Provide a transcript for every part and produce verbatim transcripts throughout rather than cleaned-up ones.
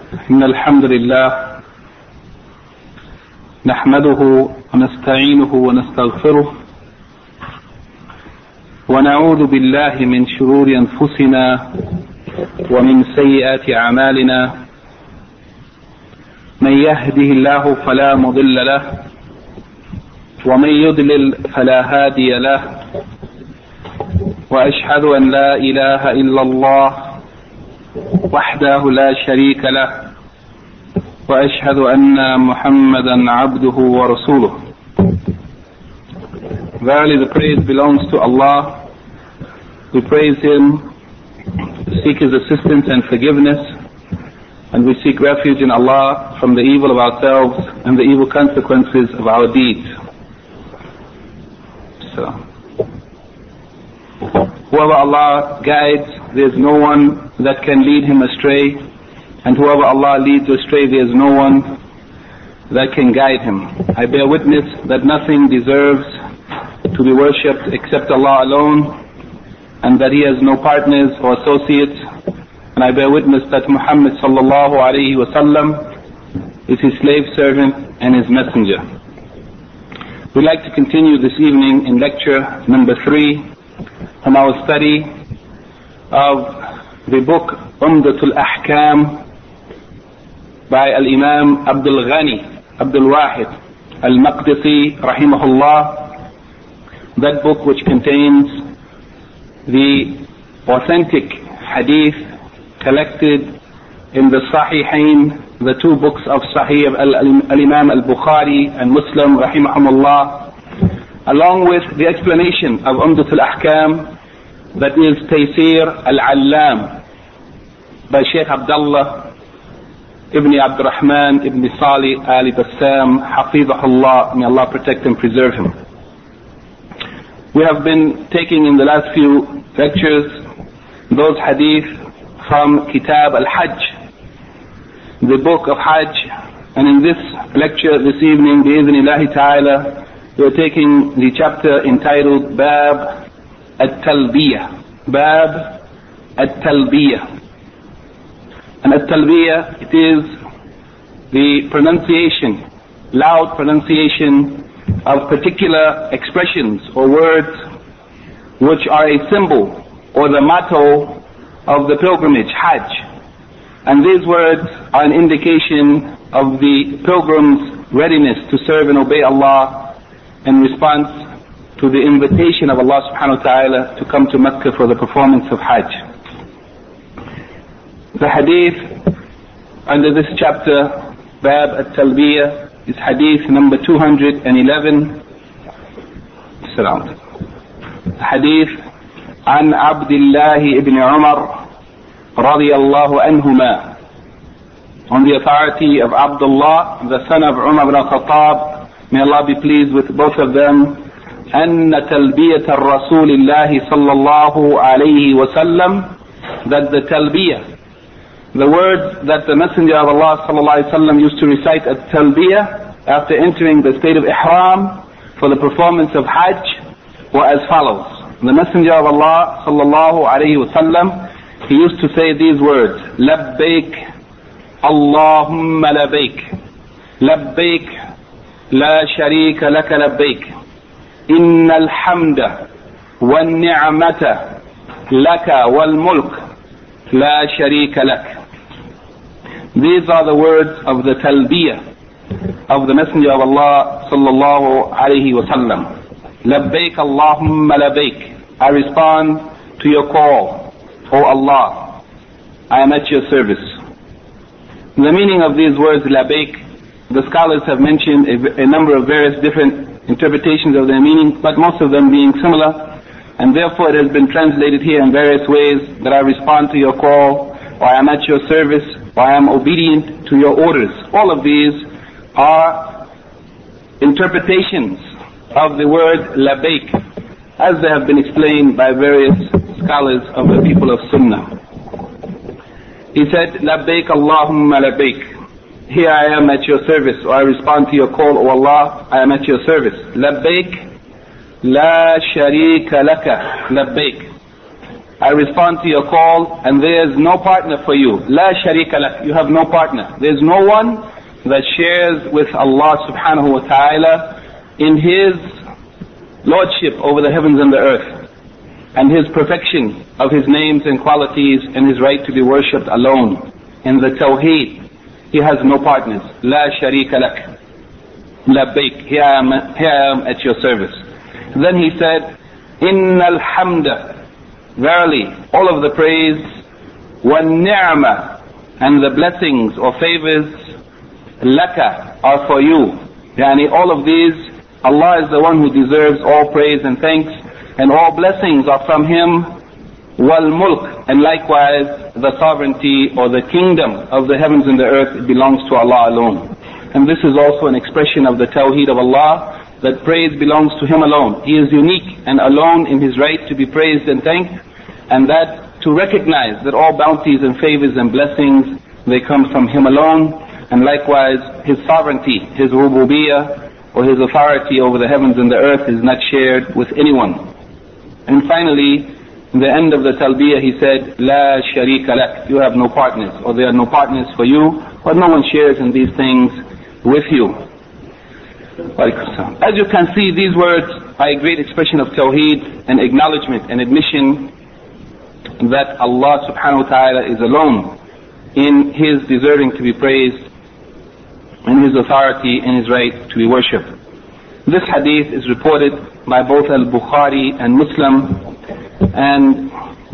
إن الحمد لله نحمده ونستعينه ونستغفره ونعوذ بالله من شرور أنفسنا ومن سيئات أعمالنا من يهده الله فلا مضل له ومن يضلل فلا هادي له وأشهد أن لا إله إلا الله وحده لا شريك له وأشهد أن محمدا عبده ورسوله. Verily the praise belongs to Allah. We praise Him, seek His assistance and forgiveness, and we seek refuge in Allah from the evil of ourselves and the evil consequences of our deeds. So, whoever Allah guides, there is no one that can lead him astray, and whoever Allah leads astray, there is no one that can guide him. I bear witness that nothing deserves to be worshipped except Allah alone, and that He has no partners or associates, and I bear witness that Muhammad sallallahu alayhi wa sallam is His slave servant and His messenger. We'd like to continue this evening in lecture number three from our study of the book Umdatul Ahkam by Al-Imam Abdul Ghani Abdul Wahid Al-Maqdisi rahimahullah. That book which contains the authentic hadith collected in the Sahihain, the two books of Sahih of Al-Imam Al-Bukhari and Muslim rahimahumullah, along with the explanation of Umdatul Ahkam, that is Taysir Al-Allam by Shaykh Abdullah Ibn Abdurrahman Ibn Salih Ali Bassam Hafizahullah. May Allah protect and preserve him. We have been taking in the last few lectures those hadith from Kitab Al-Hajj, the book of Hajj, and in this lecture this evening, bi'idhnillahi ta'ala, we are taking the chapter entitled Bab At-Talbiyah. Bab At-Talbiyah. And At-Talbiyah, it is the pronunciation, loud pronunciation of particular expressions or words which are a symbol or the motto of the pilgrimage, Hajj. And these words are an indication of the pilgrim's readiness to serve and obey Allah in response to the invitation of Allah subhanahu wa ta'ala to come to Mecca for the performance of Hajj. The hadith under this chapter, Bab At-Talbiyah, is hadith number two hundred eleven. Salam. Hadith An Abdullah ibn Umar radiyallahu anhuma, on the authority of Abdullah, the son of Umar ibn al-Khattab, may Allah be pleased with both of them, أن تلبية الرسول الله صلى الله عليه وسلم, that the talbiyah, the words that the Messenger of Allah sallallahu alaihi wasallam used to recite at talbiyah after entering the state of ihram for the performance of Hajj, were as follows. The Messenger of Allah sallallahu alaihi wasallam, he used to say these words: Labbaik Allahumma labbaik, labbaik la sharika laka labbaik, innal hamda wan ni'mata laka wal mulk la sharika lak. These are the words of the talbiyah of the Messenger of Allah sallallahu alayhi wa sallam. Labbaik Allahumma labbaik, I respond to your call, O Allah, I am at your service. The meaning of these words, labbaik, the scholars have mentioned a, a number of various different interpretations of their meaning, but most of them being similar, and therefore it has been translated here in various ways, that I respond to your call, or I am at your service, or I am obedient to your orders. All of these are interpretations of the word labbaik, as they have been explained by various scholars of the people of Sunnah. He said, Labbaik Allahumma labbaik, here I am at your service, or I respond to your call, O Allah, I am at your service. Labbaik La sharika laka, labbaik. I respond to your call, and there is no partner for you. La sharika lak. You have no partner. There is no one that shares with Allah subhanahu wa ta'ala in His lordship over the heavens and the earth, and His perfection of His names and qualities, and His right to be worshipped alone. In the Tawheed, He has no partners. La sharika lak. Labbaik. Here I am, here I am at your service. And then He said, Innal hamda. Verily, all of the praise, wan ni'ma, and the blessings or favors, laka, are for you. Yani all of these, Allah is the one who deserves all praise and thanks, and all blessings are from Him. Wal mulk, and likewise the sovereignty or the kingdom of the heavens and the earth belongs to Allah alone. And this is also an expression of the Tawheed of Allah, that praise belongs to Him alone. He is unique and alone in His right to be praised and thanked, and that to recognize that all bounties and favors and blessings, they come from Him alone, and likewise His sovereignty, His rububiyyah, or His authority over the heavens and the earth is not shared with anyone. And finally, in the end of the talbiyah, He said, La sharika lak. You have no partners, or there are no partners for you, or no one shares in these things with you. As you can see, these words are a great expression of Tawheed and acknowledgement and admission that Allah subhanahu wa ta'ala is alone in His deserving to be praised, in His authority and His right to be worshipped. This hadith is reported by both Al-Bukhari and Muslim, and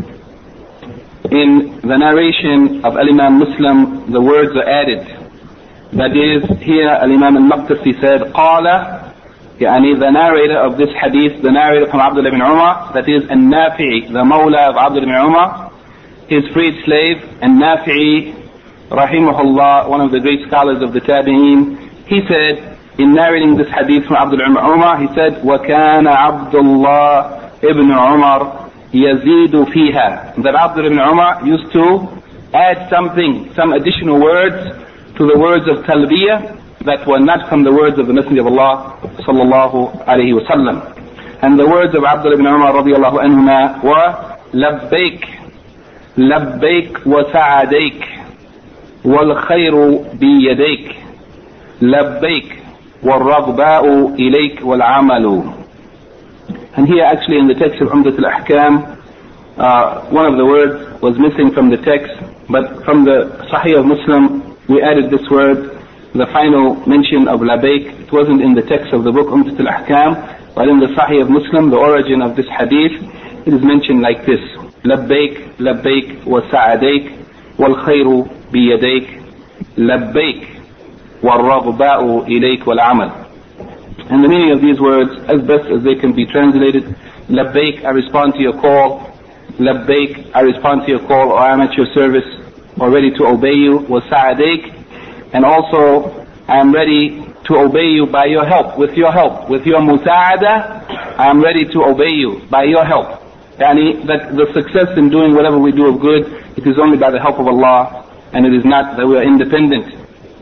in the narration of Al-Imam Muslim, the words are added. That is, here Al-Imam Al-Maqdisi said, Qala, yani the narrator of this hadith, the narrator from Abdullah ibn Umar, that is An-Nafi'i, the Mawla of Abdullah ibn Umar, his freed slave, An-Nafi'i, rahimahullah, one of the great scholars of the Tabi'een, he said, in narrating this hadith from Abdullah ibn Umar, he said, وَكَانَ عَبْدُ اللَّهِ ibn Umar يَزِيدُ فِيهَا. That Abdullah ibn Umar used to add something, some additional words to the words of talbiyah that were not from the words of the Messenger of Allah sallallahu alayhi wa sallam. And the words of Abdullah ibn Umar radiyallahu anhuma were labbaik, labbaik wa sa'adaik, wal khayru biyadaik, labbaik wal raghba'u ilayk wal amalu. And here actually in the text of Umdat al-Ahkam, uh, one of the words was missing from the text, but from the Sahih of Muslim, we added this word, the final mention of labbaik. It wasn't in the text of the book Umdat al-Ahkam, but in the Sahih of Muslim, the origin of this hadith, it is mentioned like this: labbaik, labbaik wa sa'adaik, wal khayru biyadaik, labbaik wal raghba'u ilayk wal amal. And the meaning of these words, as best as they can be translated, labbaik, I respond to your call, labbaik, I respond to your call, or I am at your service, or ready to obey you, wa sa'adaik, and also I am ready to obey you by your help, with your help, with your musa'ada, I am ready to obey you by your help. Yani that the success in doing whatever we do of good, it is only by the help of Allah, and it is not that we are independent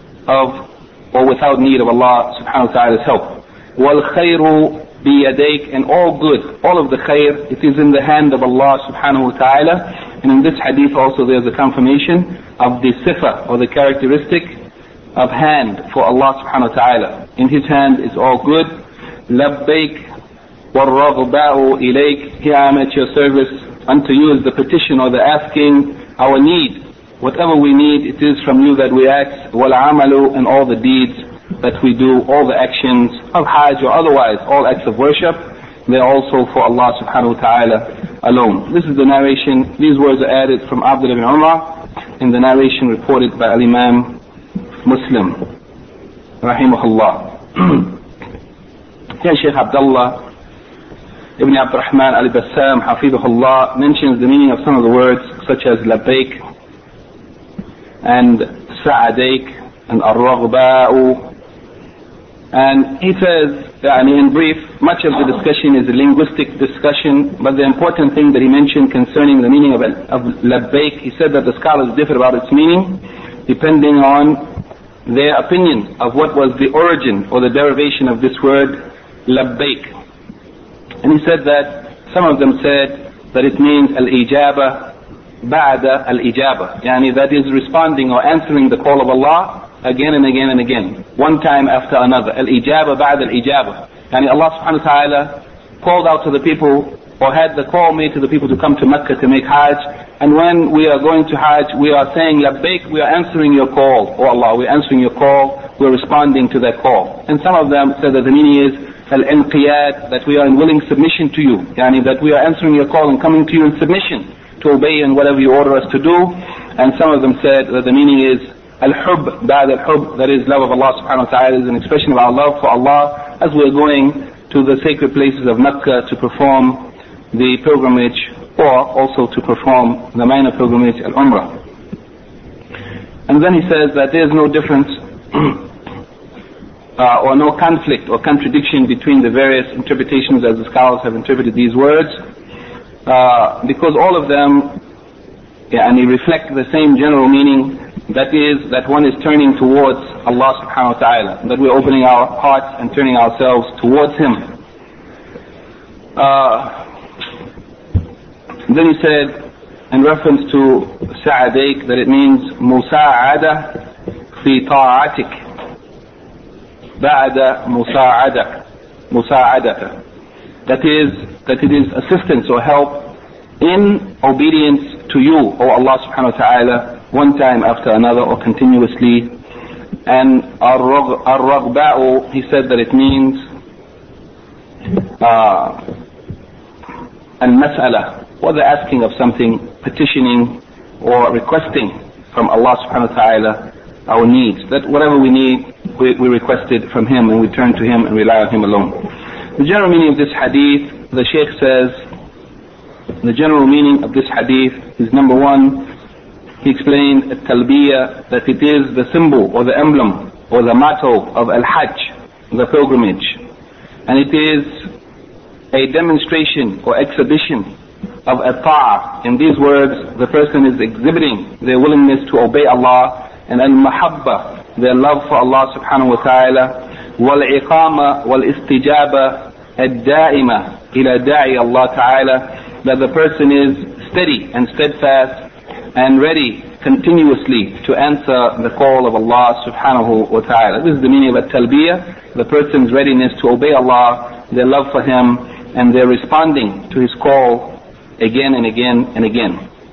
of or without need of Allah subhanahu wa ta'ala's help. Wal khayru biyadaik, and all good, all of the khayr, it is in the hand of Allah subhanahu wa ta'ala. And in this hadith also there's a confirmation of the sifa, or the characteristic of hand for Allah subhanahu wa ta'ala. In His hand is all good. Labbaik wal raghba'u ilayk. Here I am at your service. Unto you is the petition or the asking, our need. Whatever we need, it is from you that we ask. Wal amalu, and all the deeds that we do, all the actions of hajj or otherwise, all acts of worship, they're also for Allah subhanahu wa ta'ala alone. This is the narration. These words are added from Abdullah ibn Umar in the narration reported by Al-Imam Muslim rahimahullah. Here Shaykh Abdullah ibn Abdurrahman al-Bassam hafidhahullah mentions the meaning of some of the words such as labbaik and sa'adaik and ar-raghba'u. And he says, yani in brief, much of the discussion is a linguistic discussion, but the important thing that he mentioned concerning the meaning of, of labbaik, he said that the scholars differ about its meaning depending on their opinion of what was the origin or the derivation of this word labbaik. And he said that some of them said that it means al-ijaba ba'da al-ijaba, yani that is responding or answering the call of Allah again and again and again, one time after another. Al-ijaba ba'da al-ijaba, yani Allah subhanahu wa ta'ala called out to the people, or had the call made to the people to come to Mecca to make Hajj, and when we are going to Hajj, we are saying labbaik, we are answering your call, oh Allah, we are answering your call, we are responding to that call. And some of them said that the meaning is al-inqiyad, that we are in willing submission to you, yani that we are answering your call and coming to you in submission, to obey in whatever you order us to do. And some of them said that the meaning is al-hub, ba'd al-hub, that is love of Allah subhanahu wa ta'ala, is an expression of our love for Allah as we are going to the sacred places of Mecca to perform the pilgrimage, or also to perform the minor pilgrimage al-Umrah. And then he says that there is no difference uh, or no conflict or contradiction between the various interpretations as the scholars have interpreted these words, uh, because all of them yeah, and they reflect the same general meaning, that is, that one is turning towards Allah subhanahu wa ta'ala, that we're opening our hearts and turning ourselves towards Him. Uh, Then he said, in reference to sa'adaik, that it means musa'ada fi ta'atik ba'da musa'ada musa'adaka, that is, that it is assistance or help in obedience to you, O Allah subhanahu wa ta'ala, one time after another or continuously. And ar-raghba'u, he said that it means uh, al-mas'ala, or the asking of something, petitioning or requesting from Allah subhanahu wa ta'ala our needs, that whatever we need, we, we request it from Him and we turn to Him and rely on Him alone. The general meaning of this hadith, the Shaykh says, the general meaning of this hadith is, number one, he explained at-talbiyah, that it is the symbol or the emblem or the motto of al-hajj, the pilgrimage, and it is a demonstration or exhibition of at-ta'ah. In these words, the person is exhibiting their willingness to obey Allah, and al-mahabba, their love for Allah subhanahu wa ta'ala, wal-iqama wal-istijaba ad-da'ima ila da'i Allah ta'ala, that the person is steady and steadfast and ready continuously to answer the call of Allah subhanahu wa ta'ala. This is the meaning of at-talbiyah, the person's readiness to obey Allah, their love for Him, and their responding to His call again and again and again.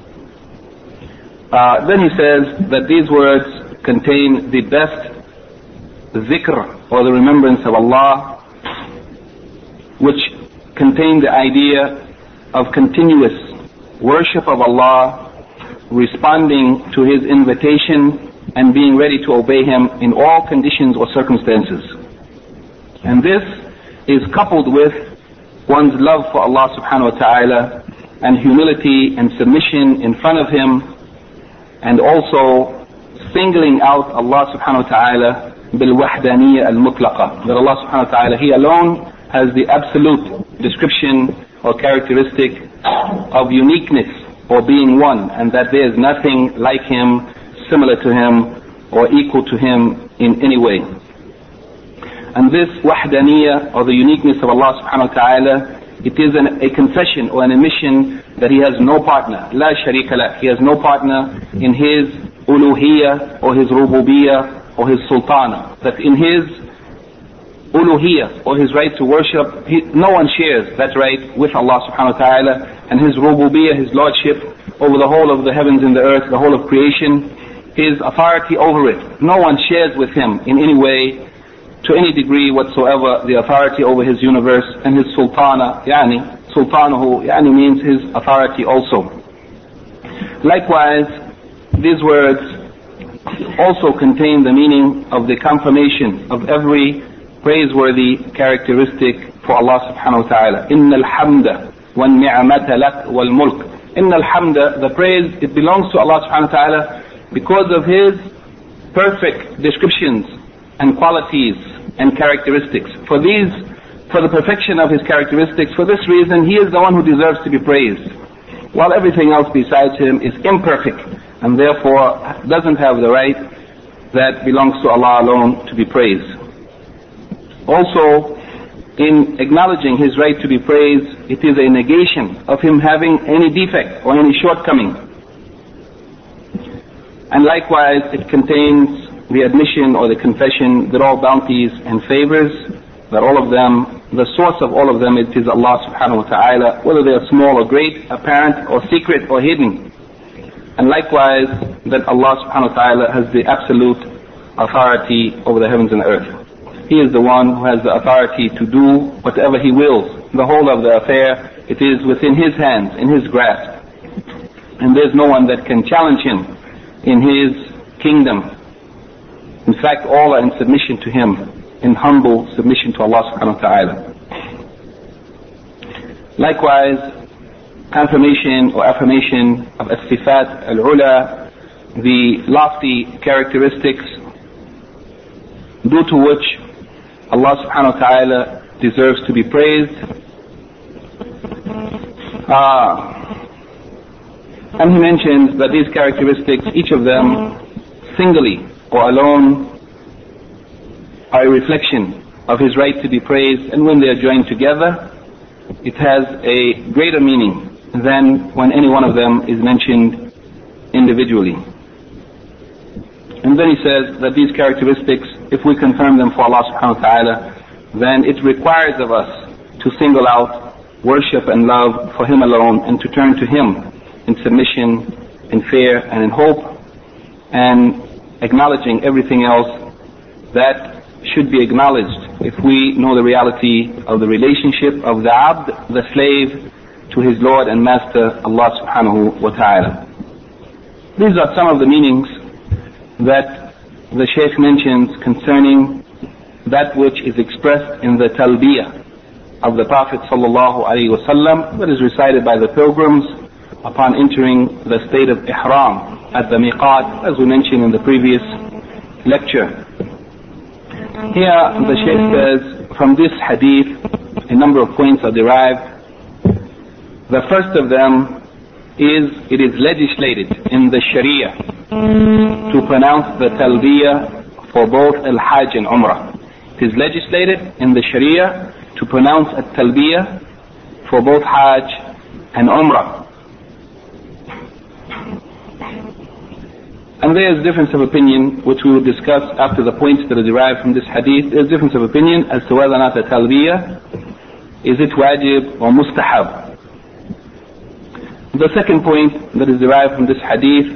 Uh, then he says that these words contain the best zikr, or the remembrance of Allah, which contain the idea of continuous worship of Allah, responding to His invitation and being ready to obey Him in all conditions or circumstances. And this is coupled with one's love for Allah subhanahu wa ta'ala and humility and submission in front of Him, and also singling out Allah subhanahu wa ta'ala bil-wahdaniyya al-mutlaqa, that Allah subhanahu wa ta'ala, He alone has the absolute description or characteristic of uniqueness or being one, and that there is nothing like Him, similar to Him, or equal to Him in any way. And this wahdaniyya, or the uniqueness of Allah subhanahu wa ta'ala, it is an, a confession or an admission that He has no partner, la sharika la, He has no partner in His uluhiyya or His rububiyyah or His sultana, that in His uluhiyya or His right to worship, he, no one shares that right with Allah subhanahu wa ta'ala, and His rububiyyah, His lordship over the whole of the heavens and the earth, the whole of creation, His authority over it, no one shares with Him in any way, to any degree whatsoever, the authority over His universe. And His sultana, yani, sultanahu, yani means His authority also. Likewise, these words also contain the meaning of the confirmation of every praiseworthy characteristic for Allah subhanahu wa ta'ala. Inna al-hamda wa ni'mata lak wal mulk. Inna al-hamda, the praise, it belongs to Allah subhanahu wa ta'ala because of His perfect descriptions and qualities and characteristics. For these, for the perfection of His characteristics, for this reason, He is the one who deserves to be praised, while everything else besides Him is imperfect, and therefore doesn't have the right that belongs to Allah alone to be praised. Also, in acknowledging his right to be praised, it is a negation of him having any defect or any shortcoming. And likewise, it contains the admission or the confession that all bounties and favors, that all of them, the source of all of them, it is Allah subhanahu wa ta'ala, whether they are small or great, apparent or secret or hidden. And likewise, that Allah subhanahu wa ta'ala has the absolute authority over the heavens and the earth. He is the one who has the authority to do whatever He wills. The whole of the affair, it is within His hands, in His grasp. And there's no one that can challenge Him in His kingdom. In fact, all are in submission to Him, in humble submission to Allah subhanahu wa ta'ala. Likewise, confirmation or affirmation of as-sifat al-ula, the lofty characteristics due to which Allah subhanahu wa ta'ala deserves to be praised. Uh, and he mentions that these characteristics, each of them singly or alone, are a reflection of His right to be praised, and when they are joined together, it has a greater meaning than when any one of them is mentioned individually. And then he says that these characteristics, if we confirm them for Allah subhanahu wa ta'ala, then it requires of us to single out worship and love for Him alone, and to turn to Him in submission, in fear, and in hope, and acknowledging everything else that should be acknowledged if we know the reality of the relationship of the abd, the slave, to his Lord and Master, Allah subhanahu wa ta'ala. These are some of the meanings that the Shaykh mentions concerning that which is expressed in the talbiyah of the Prophet sallallahu alaihi wasallam, that is recited by the pilgrims upon entering the state of ihram at the miqat, as we mentioned in the previous lecture. Here the Shaykh says, from this hadith a number of points are derived. The first of them is, it is legislated in the Sharia to pronounce the talbiyah for both al-Hajj and Umrah. It is legislated in the Sharia to pronounce at-talbiyah for both Hajj and Umrah. And there is difference of opinion, which we will discuss after the points that are derived from this hadith. There is difference of opinion as to whether or not the talbiyah, is it wajib or mustahab. The second point that is derived from this hadith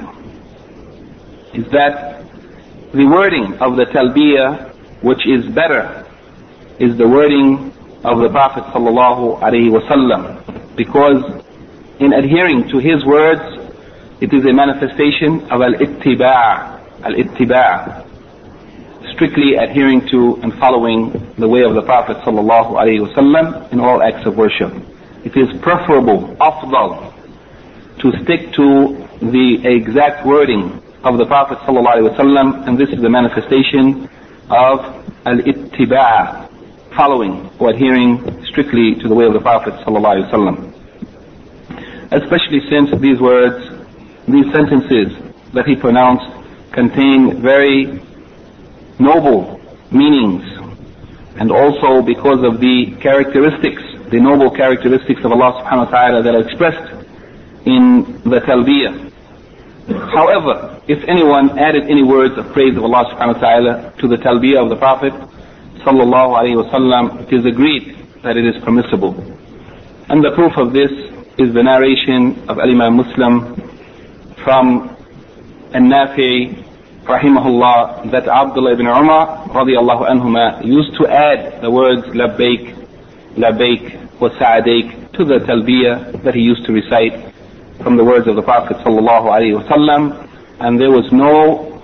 is that the wording of the talbiyah, which is better, is the wording of the Prophet sallallahu alaihi wasallam, because in adhering to his words, it is a manifestation of al-ittiba', al-ittiba', strictly adhering to and following the way of the Prophet sallallahu alaihi wasallam in all acts of worship. It is preferable, afdal, to stick to the exact wording of the Prophet sallallahu alaihi wasallam, and this is the manifestation of al-ittiba', following or adhering strictly to the way of the Prophet sallallahu alaihi wasallam. Especially since these words, these sentences that he pronounced, contain very noble meanings, and also because of the characteristics, the noble characteristics of Allah subhanahu wa ta'ala that are expressed in the talbiyah. However, if anyone added any words of praise of Allah subhanahu wa ta'ala to the talbiyah of the Prophet sallallahu alaihi wasallam, it is agreed that it is permissible. And the proof of this is the narration of Al-Imam Muslim from An-Nafi rahimahullah, that Abdullah ibn Umar radiyallahu anhuma used to add the words labbaik, labbaik wa sa'adaik to the talbiyah that he used to recite from the words of the Prophet sallallahu alaihi wasallam, and there was no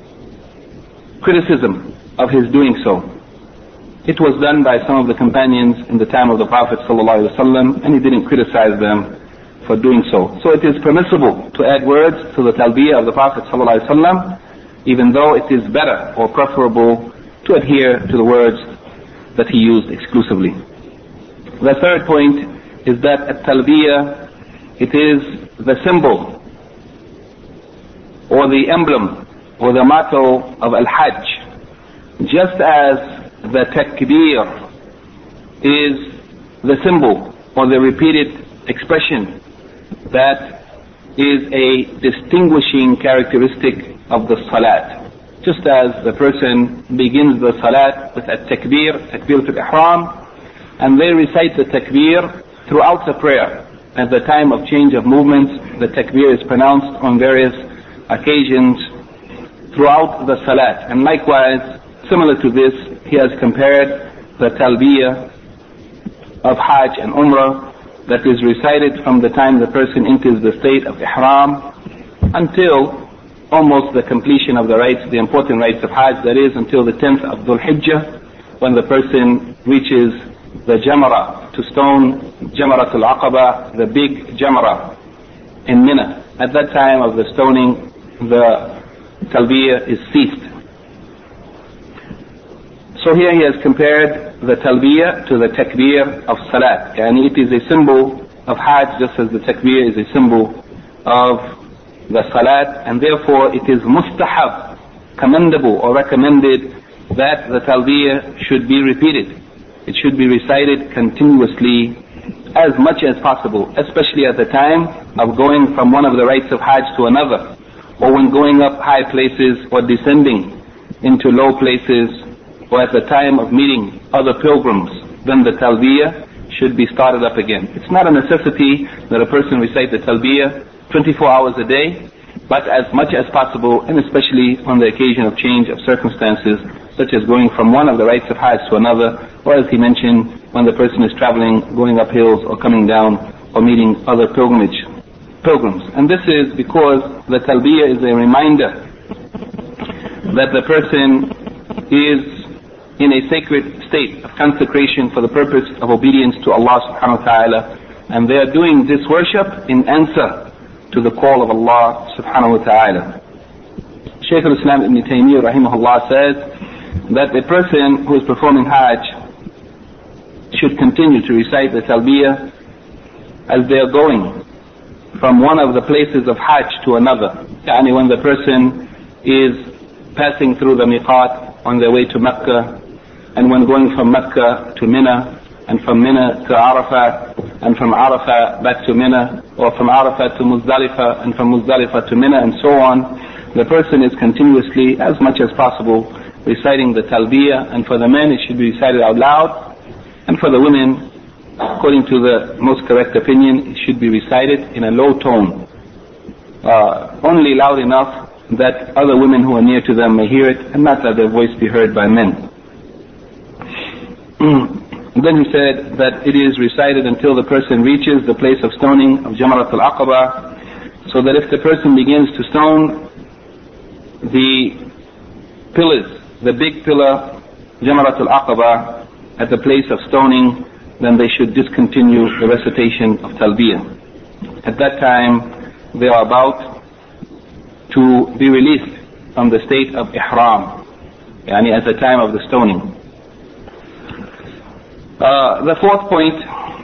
criticism of his doing so. It was done by some of the companions in the time of the Prophet sallallahu alaihi wasallam, and he didn't criticize them for doing so. So it is permissible to add words to the talbiyah of the Prophet sallallahu alaihi wasallam, even though it is better or preferable to adhere to the words that he used exclusively. The third point is that at-talbiyah, it is the symbol or the emblem or the motto of al-Hajj, just as the takbir is the symbol or the repeated expression that is a distinguishing characteristic of the salat. Just as the person begins the salat with a takbir, takbir al-ihram, and they recite the takbir throughout the prayer. At the time of change of movements, the takbir is pronounced on various occasions throughout the salat. And likewise, similar to this, he has compared the talbiyah of Hajj and Umrah that is recited from the time the person enters the state of ihram until almost the completion of the rites, the important rites of Hajj, that is until the tenth of Dhul Hijjah, when the person reaches the Jamrah, to stone Jamratul Aqaba, the big Jamrah in Mina. At that time of the stoning, the talbiyah is ceased. So here he has compared the talbiyah to the takbir of salat. And it is a symbol of Hajj, just as the takbir is a symbol of the salat, and therefore it is mustahab, commendable or recommended that the talbiyah should be repeated. It should be recited continuously as much as possible, especially at the time of going from one of the rites of Hajj to another, or when going up high places or descending into low places, or at the time of meeting other pilgrims. Then the talbiyah should be started up again. It's not a necessity that a person recite the talbiyah twenty-four hours a day, but as much as possible, and especially on the occasion of change of circumstances, such as going from one of the rites of Hajj to another, or as he mentioned, when the person is traveling, going up hills or coming down, or meeting other pilgrimage pilgrims. And this is because the talbiyah is a reminder that the person is in a sacred state of consecration for the purpose of obedience to Allah subhanahu wa ta'ala, and they are doing this worship in answer to the call of Allah subhanahu wa ta'ala. Shaykh al-Islam Ibn Taymiyyah rahimahullah says that a person who is performing Hajj should continue to recite the talbiyah as they are going from one of the places of Hajj to another. Yani when the person is passing through the miqat on their way to Mecca, and when going from Mecca to Mina, and from Mina to Arafah, and from Arafah back to Mina, or from Arafah to Muzdalifah, and from Muzdalifah to Mina, and so on, the person is continuously, as much as possible, reciting the talbiyah. And for the men it should be recited out loud, and for the women, according to the most correct opinion, it should be recited in a low tone, uh, only loud enough that other women who are near to them may hear it, and not that their voice be heard by men. Then he said that it is recited until the person reaches the place of stoning of Jamratul Aqaba, so that if the person begins to stone the pillars, the big pillar Jamratul Aqaba at the place of stoning, then they should discontinue the recitation of talbiyah. At that time they are about to be released from the state of ihram, yani at the time of the stoning. Uh, the fourth point,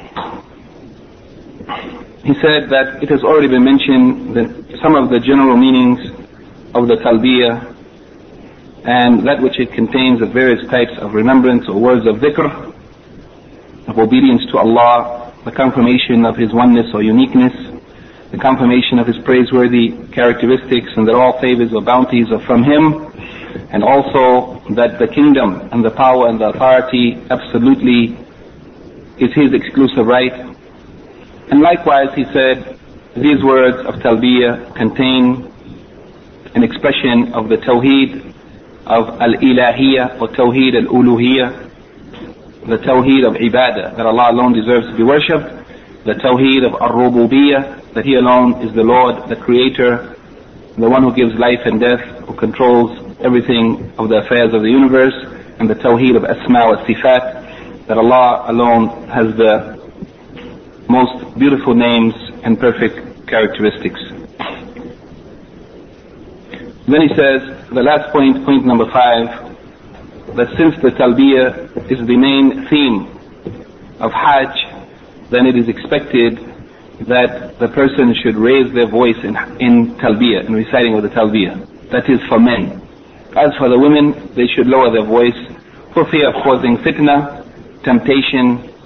he said that it has already been mentioned that some of the general meanings of the talbiyah and that which it contains of various types of remembrance or words of dhikr, of obedience to Allah, the confirmation of His oneness or uniqueness, the confirmation of His praiseworthy characteristics, and that all favors or bounties are from Him, and also that the kingdom and the power and the authority absolutely is His exclusive right. And likewise he said these words of talbiyah contain an expression of the tawheed of al-ilahiyya or tawheed al-uluhiyya, the tawheed of ibadah, that Allah alone deserves to be worshipped, the tawheed of ar-rububiyyah, that He alone is the Lord, the Creator, the one who gives life and death, who controls everything of the affairs of the universe, and the tawheed of asma wa sifat, that Allah alone has the most beautiful names and perfect characteristics. Then he says, the last point, point number five, that since the talbiyah is the main theme of Hajj, then it is expected that the person should raise their voice in, in talbiyah, in reciting of the talbiyah. That is for men. As for the women, they should lower their voice for fear of causing fitna, temptation,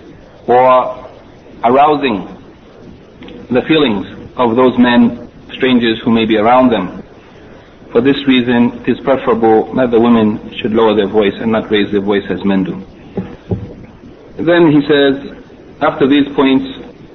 or arousing the feelings of those men, strangers who may be around them. For this reason, it is preferable that the women should lower their voice and not raise their voice as men do. Then he says, after these points,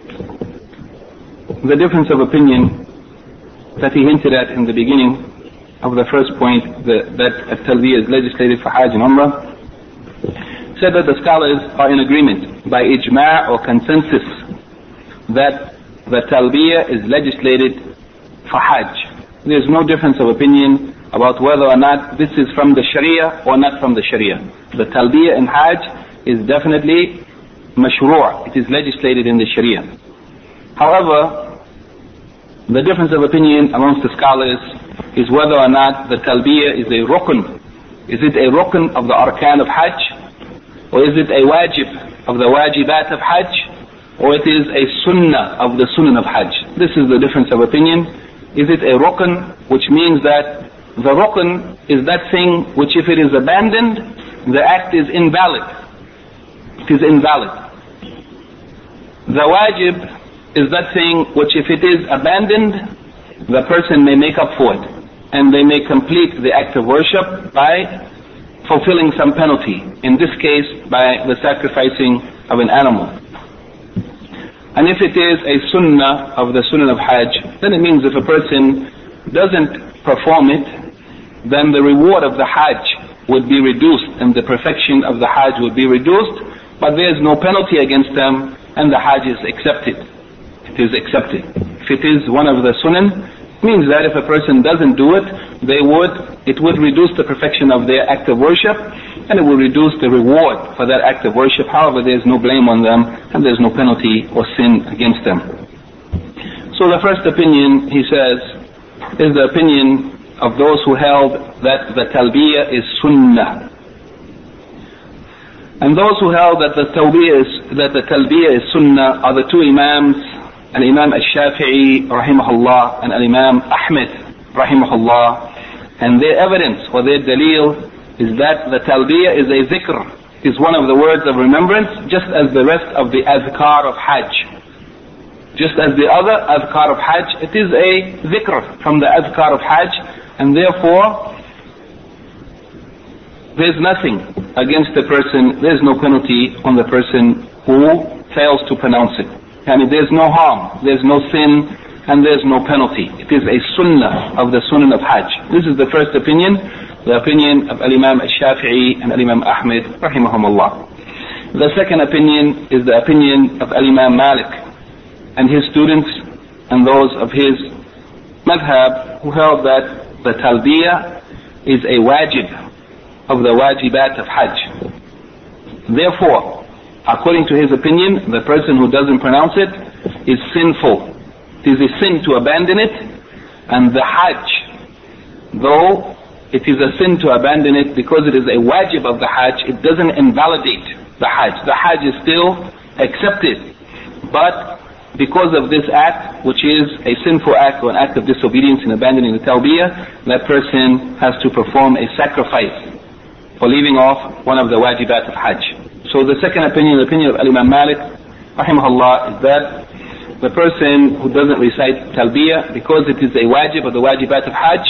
the difference of opinion that he hinted at in the beginning of the first point, the, that at-talbiyah is legislated for Hajj and Umrah, said that the scholars are in agreement by ijma' or consensus that the talbiyah is legislated for Hajj. There is no difference of opinion about whether or not this is from the Sharia or not from the Sharia. The talbiyah in Hajj is definitely mashru', it is legislated in the Sharia. However, the difference of opinion amongst the scholars is whether or not the talbiyah is a rukn. Is it a rukn of the arkan of Hajj? Or is it a wajib of the wajibat of Hajj? Or it is a sunnah of the sunan of Hajj? This is the difference of opinion. Is it a rukn, which means that the rukn is that thing which if it is abandoned, the act is invalid. It is invalid. The wajib is that thing which if it is abandoned, the person may make up for it, and they may complete the act of worship by fulfilling some penalty, in this case by the sacrificing of an animal. And if it is a sunnah of the sunnah of Hajj, then it means if a person doesn't perform it, then the reward of the Hajj would be reduced and the perfection of the Hajj would be reduced, but there is no penalty against them and the Hajj is accepted. It is accepted. If it is one of the sunan, it means that if a person doesn't do it, they would, it would reduce the perfection of their act of worship and it will reduce the reward for that act of worship. However, there is no blame on them and there is no penalty or sin against them. So the first opinion, he says, is the opinion of those who held that the talbiyah is sunnah. And those who held that the talbiyah is, that the talbiyah is sunnah are the two imams, Al-Imam Al-Shafi'i rahimahullah and Al-Imam Ahmed rahimahullah. And their evidence or their dalil is that the talbiyah is a zikr, is one of the words of remembrance, just as the rest of the azkar of Hajj. Just as the other azkar of Hajj, it is a zikr from the azkar of Hajj, and therefore there's nothing against the person, there's no penalty on the person who fails to pronounce it. I mean, there's no harm, there's no sin, and there's no penalty. It is a sunnah of the sunan of Hajj. This is the first opinion, the opinion of Al-Imam Al-Shafi'i and Al-Imam Ahmed rahimahumullah. The second opinion is the opinion of Al-Imam Malik and his students and those of his madhab who held that the talbiyah is a wajib of the wajibat of Hajj. Therefore, according to his opinion, the person who doesn't pronounce it is sinful. It is a sin to abandon it, and the Hajj, though it is a sin to abandon it because it is a wajib of the Hajj, it doesn't invalidate the Hajj. The Hajj is still accepted, but because of this act, which is a sinful act or an act of disobedience in abandoning the talbiyah, that person has to perform a sacrifice for leaving off one of the wajibat of Hajj. So the second opinion, the opinion of Imam Malik rahimahullah, is that the person who doesn't recite talbiyah, because it is a wajib of the wajibat of Hajj,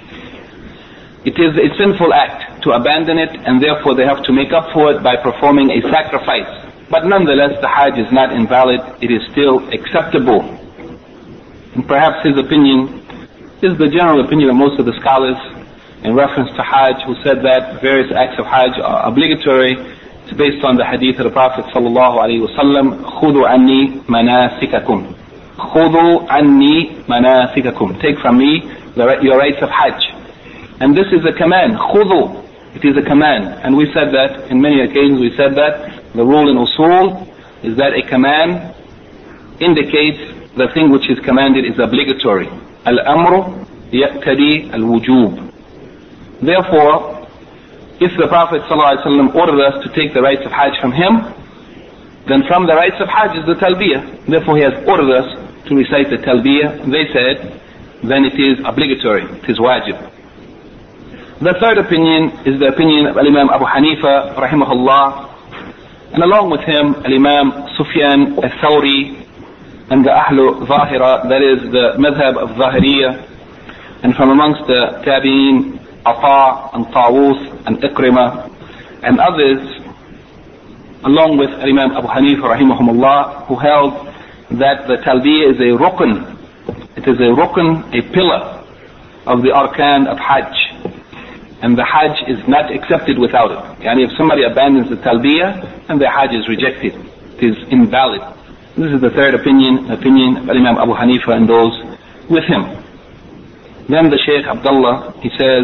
it is a sinful act to abandon it, and therefore they have to make up for it by performing a sacrifice. But nonetheless, the Hajj is not invalid, it is still acceptable. And perhaps his opinion is the general opinion of most of the scholars in reference to Hajj, who said that various acts of Hajj are obligatory. It's based on the hadith of the Prophet sallallahu alaihi wasallam, "Khudu anni manasikakum." Khudu anni manasikakum. Take from me the, your rites of Hajj. And this is a command. Khudu. It is a command. And we said that, in many occasions we said that, the rule in usul is that a command indicates the thing which is commanded is obligatory. Al-amru yaqtadi al-wujub. Therefore, if the Prophet ﷺ ordered us to take the rites of Hajj from him, then from the rites of Hajj is the talbiyah. Therefore he has ordered us to recite the talbiyah. They said, then it is obligatory, it is wajib. The third opinion is the opinion of Imam Abu Hanifa rahimahullah And along with him, Al-Imam Sufyan al-Thawri and the Ahlu Zahira, that is the madhab of Zahiriya. And from amongst the Tabi'een, Ata and Tawus and Ikrimah and others, along with Imam Abu Hanifa rahimahumullah, who held that the talbiyah is a rukn. It is a rukn, a pillar of the arkan of Hajj. And the Hajj is not accepted without it. Yani if somebody abandons the talbiyah, then the Hajj is rejected. It is invalid. This is the third opinion, opinion of Imam Abu Hanifa and those with him. Then the Shaykh Abdullah, he says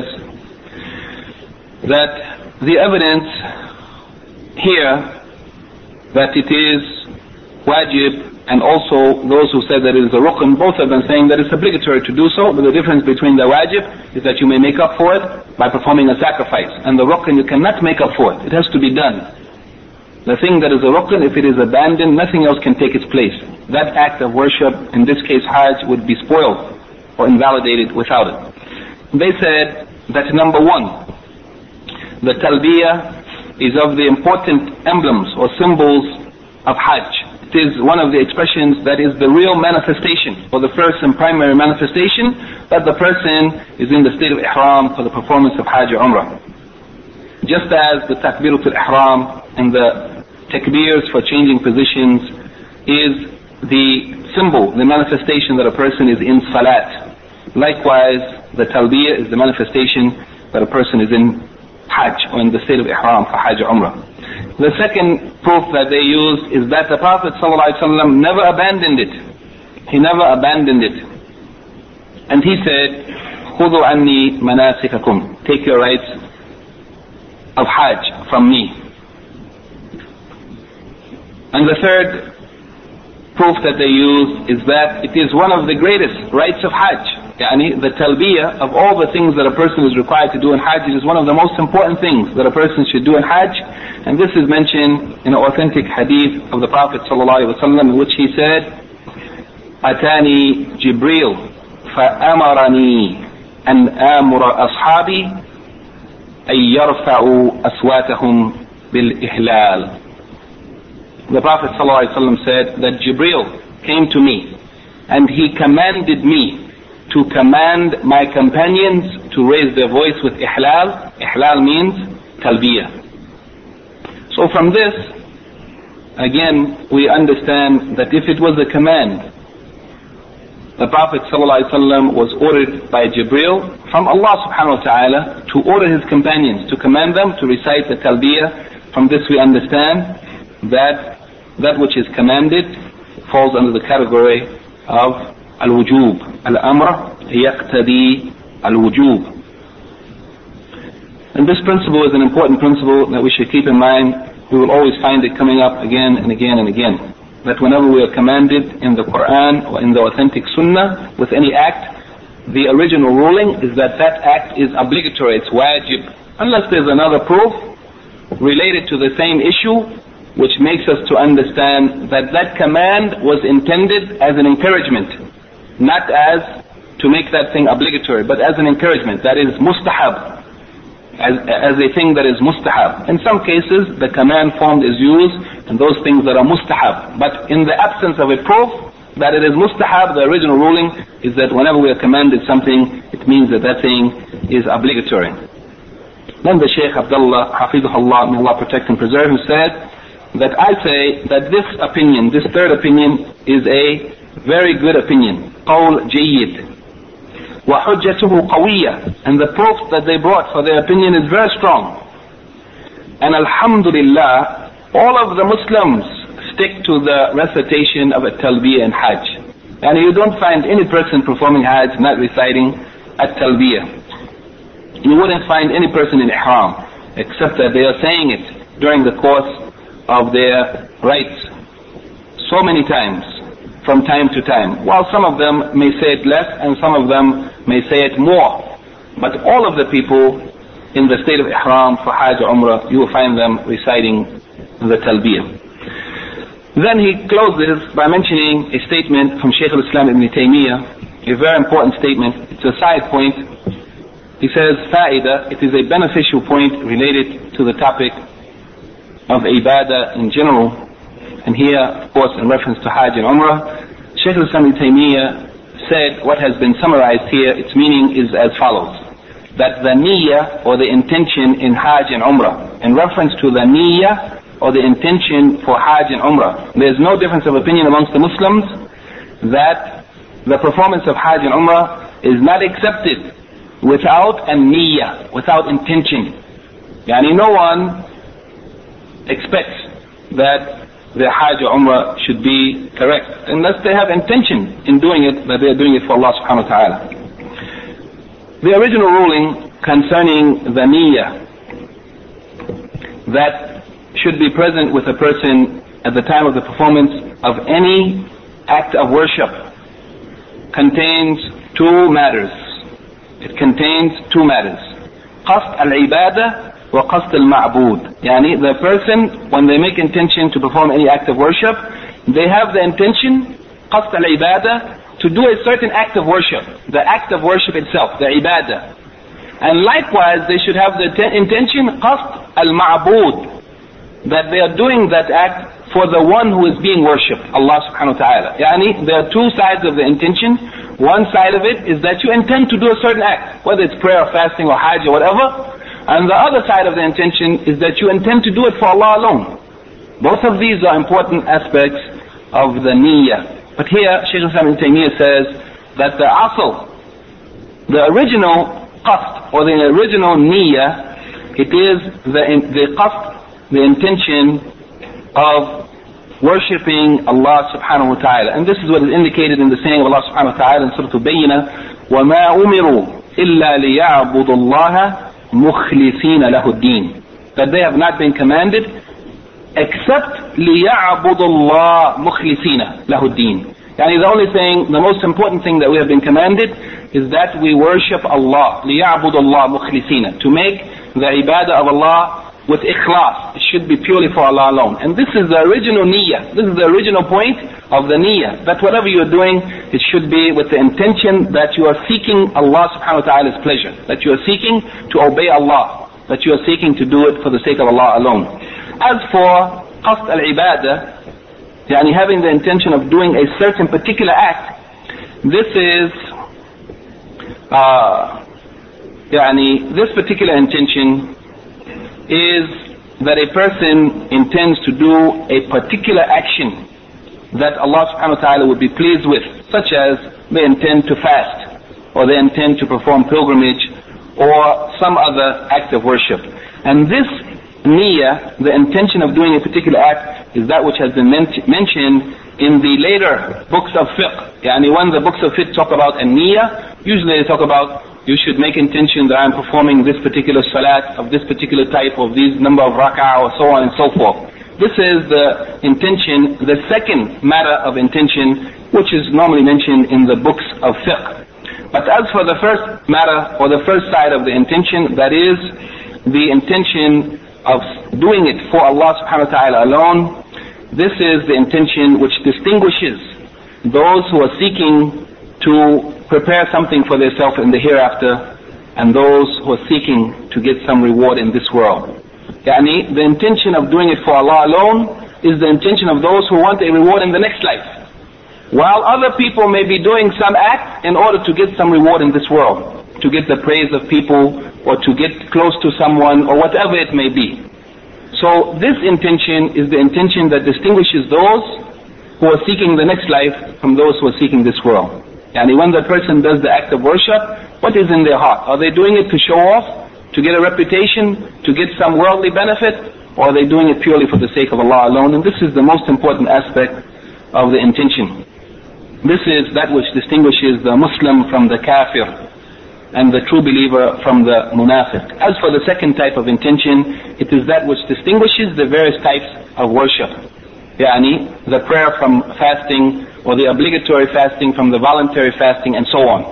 that the evidence here that it is wajib, and also those who said that it is a rukn, both of them saying that it's obligatory to do so, but the difference between the wajib is that you may make up for it by performing a sacrifice, and the rukn you cannot make up for it. It has to be done. The thing that is a rukn, if it is abandoned, nothing else can take its place. That act of worship, in this case Hajj, would be spoiled or invalidated without it. They said that number one, the talbiyah is of the important emblems or symbols of Hajj. It is one of the expressions that is the real manifestation, or the first and primary manifestation, that the person is in the state of ihram for the performance of Hajj or Umrah. Just as the takbiratul ihram and the takbirs for changing positions is the symbol, the manifestation that a person is in salat. Likewise, the talbiyah is the manifestation that a person is in Hajj, or in the state of ihram for Hajj or Umrah. The second proof that they use is that the Prophet ﷺ never abandoned it. He never abandoned it. And he said, خُذُوا عَنِّي مَنَاسِكَكُمْ, take your rites of Hajj from me. And the third proof that they use is that it is one of the greatest rites of Hajj. Yani the talbiyah, of all the things that a person is required to do in Hajj, it is one of the most important things that a person should do in Hajj. And this is mentioned in an authentic hadith of the Prophet ﷺ, in which he said, أتاني جبريل فأمرني أن آمر أصحابي أن يرفعوا أصواتهم بالإهلال. The Prophet ﷺ said that Jibreel came to me and he commanded me to command my companions to raise their voice with ihlal. Ihlal means talbiyah. So from this, again, we understand that if it was a command, the Prophet ﷺ was ordered by Jibreel from Allah subhanahu wa ta'ala to order his companions, to command them to recite the talbiyah. From this we understand that that which is commanded falls under the category of al-wujub. Al-amr yaqtadi al-wujub. And this principle is an important principle that we should keep in mind. We will always find it coming up again and again and again. That whenever we are commanded in the Quran or in the authentic Sunnah with any act, the original ruling is that that act is obligatory, it's wajib. Unless there's another proof related to the same issue which makes us to understand that that command was intended as an encouragement, not as to make that thing obligatory, but as an encouragement, that is mustahab, as, as a thing that is mustahab. In some cases, the command form is used in those things that are mustahab, but in the absence of a proof that it is mustahab, the original ruling is that whenever we are commanded something, it means that that thing is obligatory. Then the Shaykh Abdullah, Hafizahullah, may Allah protect and preserve him, said that I say that this opinion, this third opinion, is a very good opinion. قول جيد. وحجته قوية. And the proof that they brought for their opinion is very strong. And alhamdulillah, all of the Muslims stick to the recitation of at-talbiyah in Hajj. And you don't find any person performing Hajj not reciting at-talbiyah. You wouldn't find any person in ihram, except that they are saying it during the course of their rites so many times, from time to time, while some of them may say it less and some of them may say it more. But all of the people in the state of ihram for Hajj or Umrah, you will find them reciting the talbiyah. Then he closes by mentioning a statement from Shaykh al-Islam ibn Taymiyyah, a very important statement. It's a side point. He says, Fa'ida, it is a beneficial point related to the topic of ibadah in general, and here, of course, in reference to Hajj and Umrah, Shaykh al-Islam Ibn Taymiyyah said what has been summarized here, its meaning is as follows. That the niyyah, or the intention in Hajj and Umrah, in reference to the niyyah, or the intention for Hajj and Umrah, there's no difference of opinion amongst the Muslims that the performance of Hajj and Umrah is not accepted without a niyyah, without intention. Yani no one expects that their Hajj or Umrah should be correct unless they have intention in doing it, that they are doing it for Allah subhanahu wa ta'ala. The original ruling concerning the niyyah that should be present with a person at the time of the performance of any act of worship contains two matters. It contains two matters. Qasd al-ibadah wa qasd al-ma'bud. Yani the person, when they make intention to perform any act of worship, they have the intention, qasd al-ibadah, to do a certain act of worship. The act of worship itself, the ibadah. And likewise, they should have the intention, qasd al-ma'bud, that they are doing that act for the one who is being worshipped, Allah subhanahu wa ta'ala. Yani, there are two sides of the intention. One side of it is that you intend to do a certain act, whether it's prayer or fasting or hajj or whatever. And the other side of the intention is that you intend to do it for Allah alone. Both of these are important aspects of the niyyah. But here, Shaykh al-Islam Ibn Taymiyyah says that the asl, the original qasd, or the original niyyah, it is the, the qasd, the intention of worshipping Allah subhanahu wa ta'ala. And this is what is indicated in the saying of Allah subhanahu wa ta'ala in Surah Al-Bayyinah, وَمَا أُمِرُوا إِلَّا لِيَعْبُدُوا اللَّهَ مُخْلِصِينَ لَهُ الدِّينَ. That they have not been commanded except لِيَعْبُدُوا اللَّهَ مُخْلِصِينَ لَهُ الدِّينَ. Yani the only thing, the most important thing that we have been commanded is that we worship Allah. لِيَعْبُدُوا اللَّهَ مُخْلِصِينَ. To make the ibadah of Allah with ikhlas. It should be purely for Allah alone. And this is the original niyyah. This is the original point of the niyyah. That whatever you are doing, it should be with the intention that you are seeking Allah subhanahu wa ta'ala's pleasure. That you are seeking to obey Allah. That you are seeking to do it for the sake of Allah alone. As for qasd al-ibadah, yani having the intention of doing a certain particular act, this is, uh, yani this particular intention is that a person intends to do a particular action that Allah subhanahu wa ta'ala would be pleased with, such as they intend to fast, or they intend to perform pilgrimage, or some other act of worship. And this niyyah, the intention of doing a particular act, is that which has been men- mentioned in the later books of fiqh. Yani when the books of fiqh talk about a niyyah, usually they talk about you should make intention that I'm performing this particular salat of this particular type, of these number of rak'ah, or so on and so forth. This is the intention, the second matter of intention, which is normally mentioned in the books of fiqh. But as for the first matter, or the first side of the intention, that is the intention of doing it for Allah subhanahu wa ta'ala alone, this is the intention which distinguishes those who are seeking to prepare something for themselves in the hereafter, and those who are seeking to get some reward in this world. Yani, the intention of doing it for Allah alone is the intention of those who want a reward in the next life. While other people may be doing some act in order to get some reward in this world, to get the praise of people, or to get close to someone, or whatever it may be. So this intention is the intention that distinguishes those who are seeking the next life from those who are seeking this world. Yani when the person does the act of worship, what is in their heart? Are they doing it to show off, to get a reputation, to get some worldly benefit, or are they doing it purely for the sake of Allah alone? And this is the most important aspect of the intention. This is that which distinguishes the Muslim from the kafir, and the true believer from the munafiq. As for the second type of intention, it is that which distinguishes the various types of worship. Yani the prayer from fasting, or the obligatory fasting from the voluntary fasting, and so on.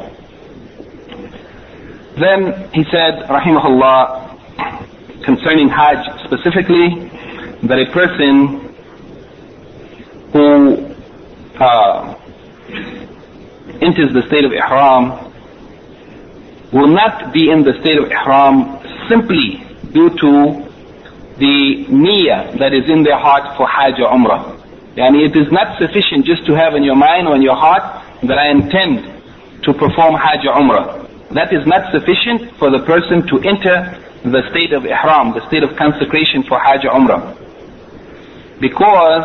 Then he said, rahimahullah, concerning Hajj specifically, that a person who uh, enters the state of Ihram will not be in the state of Ihram simply due to the niyyah that is in their heart for Hajj or Umrah. Yani it is not sufficient just to have in your mind or in your heart that I intend to perform Hajj or Umrah. That is not sufficient for the person to enter the state of Ihram, the state of consecration for Hajj or Umrah. Because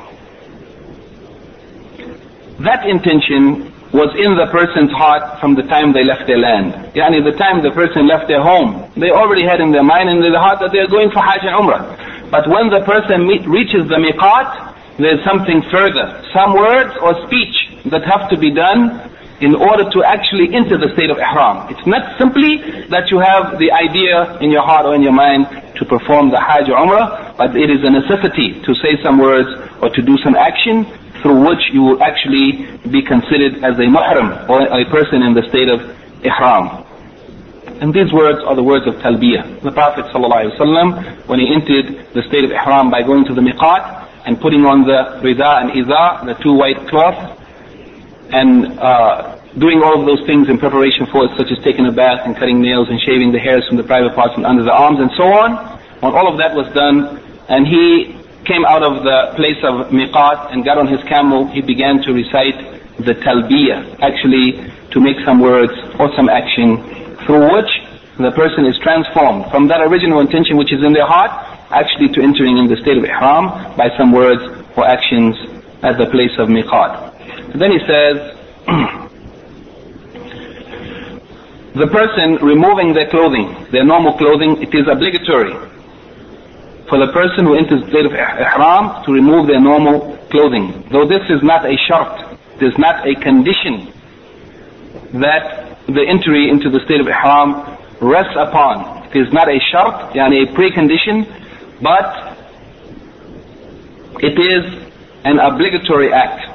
that intention was in the person's heart from the time they left their land. Yani the time the person left their home, they already had in their mind and in their heart that they are going for Hajj and Umrah. But when the person meet, reaches the miqat, there's something further, some words or speech that have to be done in order to actually enter the state of Ihram. It's not simply that you have the idea in your heart or in your mind to perform the Hajj or Umrah, but it is a necessity to say some words or to do some action through which you will actually be considered as a muhrim or a person in the state of Ihram. And these words are the words of Talbiyah. The Prophet ﷺ, when he entered the state of Ihram by going to the miqat and putting on the rida and izar, the two white cloths, and uh, doing all of those things in preparation for it, such as taking a bath and cutting nails and shaving the hairs from the private parts from under the arms and so on. When all of that was done and he came out of the place of miqat and got on his camel, he began to recite the talbiyah, actually to make some words or some action through which the person is transformed from that original intention which is in their heart actually to entering in the state of ihram by some words or actions at the place of miqat. And then he says, the person removing their clothing, their normal clothing, it is obligatory for the person who enters the state of ihram to remove their normal clothing. Though this is not a shart, it is not a condition that the entry into the state of ihram rests upon. It is not a shart, yani a precondition, but it is an obligatory act.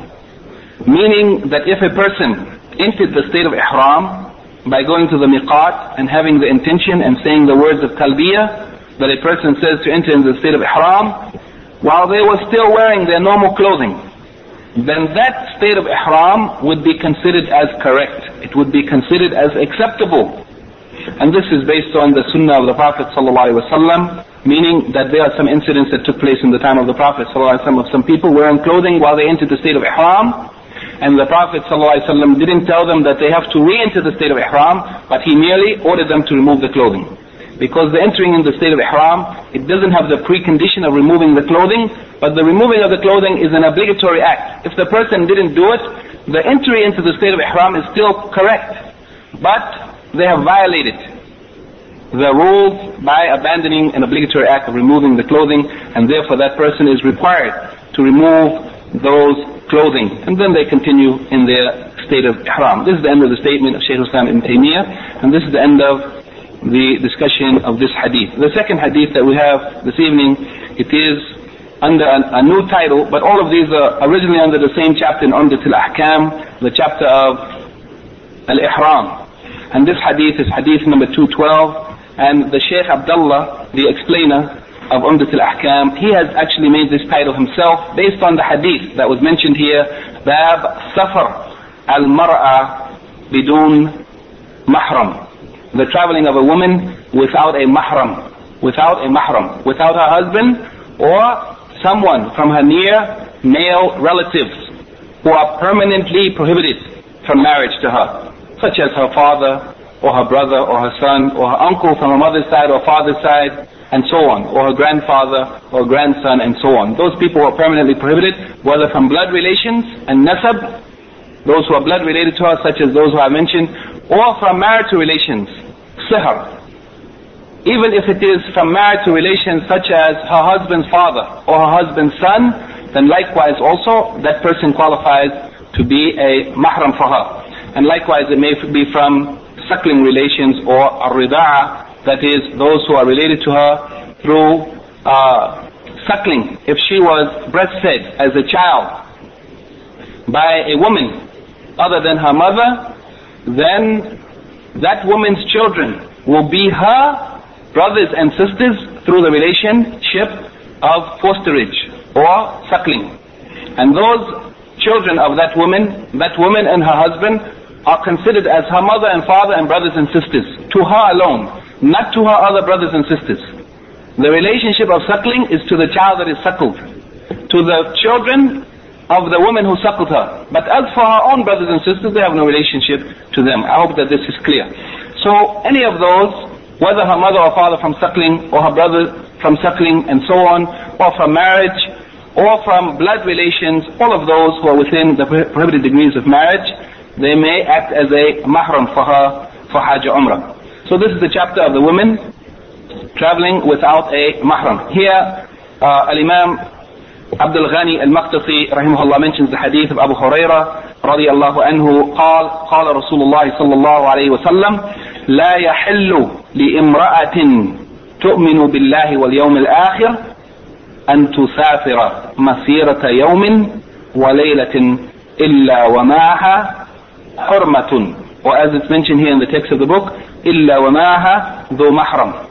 Meaning that if a person entered the state of ihram by going to the miqat and having the intention and saying the words of talbiyah that a person says to enter in the state of ihram, while they were still wearing their normal clothing, then that state of ihram would be considered as correct. It would be considered as acceptable. And this is based on the sunnah of the Prophet ﷺ, meaning that there are some incidents that took place in the time of the Prophet ﷺ of some people wearing clothing while they entered the state of ihram, and the Prophet ﷺ didn't tell them that they have to re-enter the state of ihram, but he merely ordered them to remove the clothing. Because the entering in the state of ihram, it doesn't have the precondition of removing the clothing, but the removing of the clothing is an obligatory act. If the person didn't do it, the entry into the state of ihram is still correct, but they have violated the rules by abandoning an obligatory act of removing the clothing, and therefore that person is required to remove those clothing, and then they continue in their state of ihram. This is the end of the statement of Shaykh Islam Ibn Taymiyyah, and this is the end of the discussion of this hadith. The second hadith that we have this evening, it is under a, a new title, but all of these are originally under the same chapter in Umdat al-Ahkam, the chapter of al-Ihram. And this hadith is hadith number two twelve, and the Shaykh Abdullah, the explainer of Umdat al-Ahkam, he has actually made this title himself based on the hadith that was mentioned here, Bab Safar al-Mar'a Bidun Mahram, the traveling of a woman without a mahram, without a mahram, without her husband or someone from her near male relatives who are permanently prohibited from marriage to her, such as her father or her brother or her son or her uncle from her mother's side or father's side, and so on, or her grandfather or grandson, and so on. Those people who are permanently prohibited, whether from blood relations and nasab, those who are blood related to her, such as those who I mentioned, or from marital relations, sihr. Even if it is from marital relations such as her husband's father or her husband's son, then likewise also that person qualifies to be a mahram for her. And likewise it may be from suckling relations or ar-rida'a, that is those who are related to her through uh, suckling. If she was breastfed as a child by a woman other than her mother, then that woman's children will be her brothers and sisters through the relationship of fosterage or suckling. And those children of that woman, that woman and her husband, are considered as her mother and father and brothers and sisters, to her alone, not to her other brothers and sisters. The relationship of suckling is to the child that is suckled, to the children of the woman who suckled her. But as for her own brothers and sisters, they have no relationship to them. I hope that this is clear. So any of those, whether her mother or father from suckling, or her brother from suckling and so on, or from marriage, or from blood relations, all of those who are within the prohibited degrees of marriage, they may act as a mahram for her for Hajj Umrah. So this is the chapter of the women traveling without a mahram. Here uh, Al-Imam Abdul Ghani Al-Maqdisi rahimahullah mentions the hadith of Abu Hurairah radiyallahu anhu قال قال رسول الله صلى الله عليه وسلم لا يحل لامرأة تؤمن بالله واليوم الآخر أن تسافر مسيرة يوم وليلة إلا ومعها حرمة, or as it's mentioned here in the text of the book, إلا ومعها ذو محرم.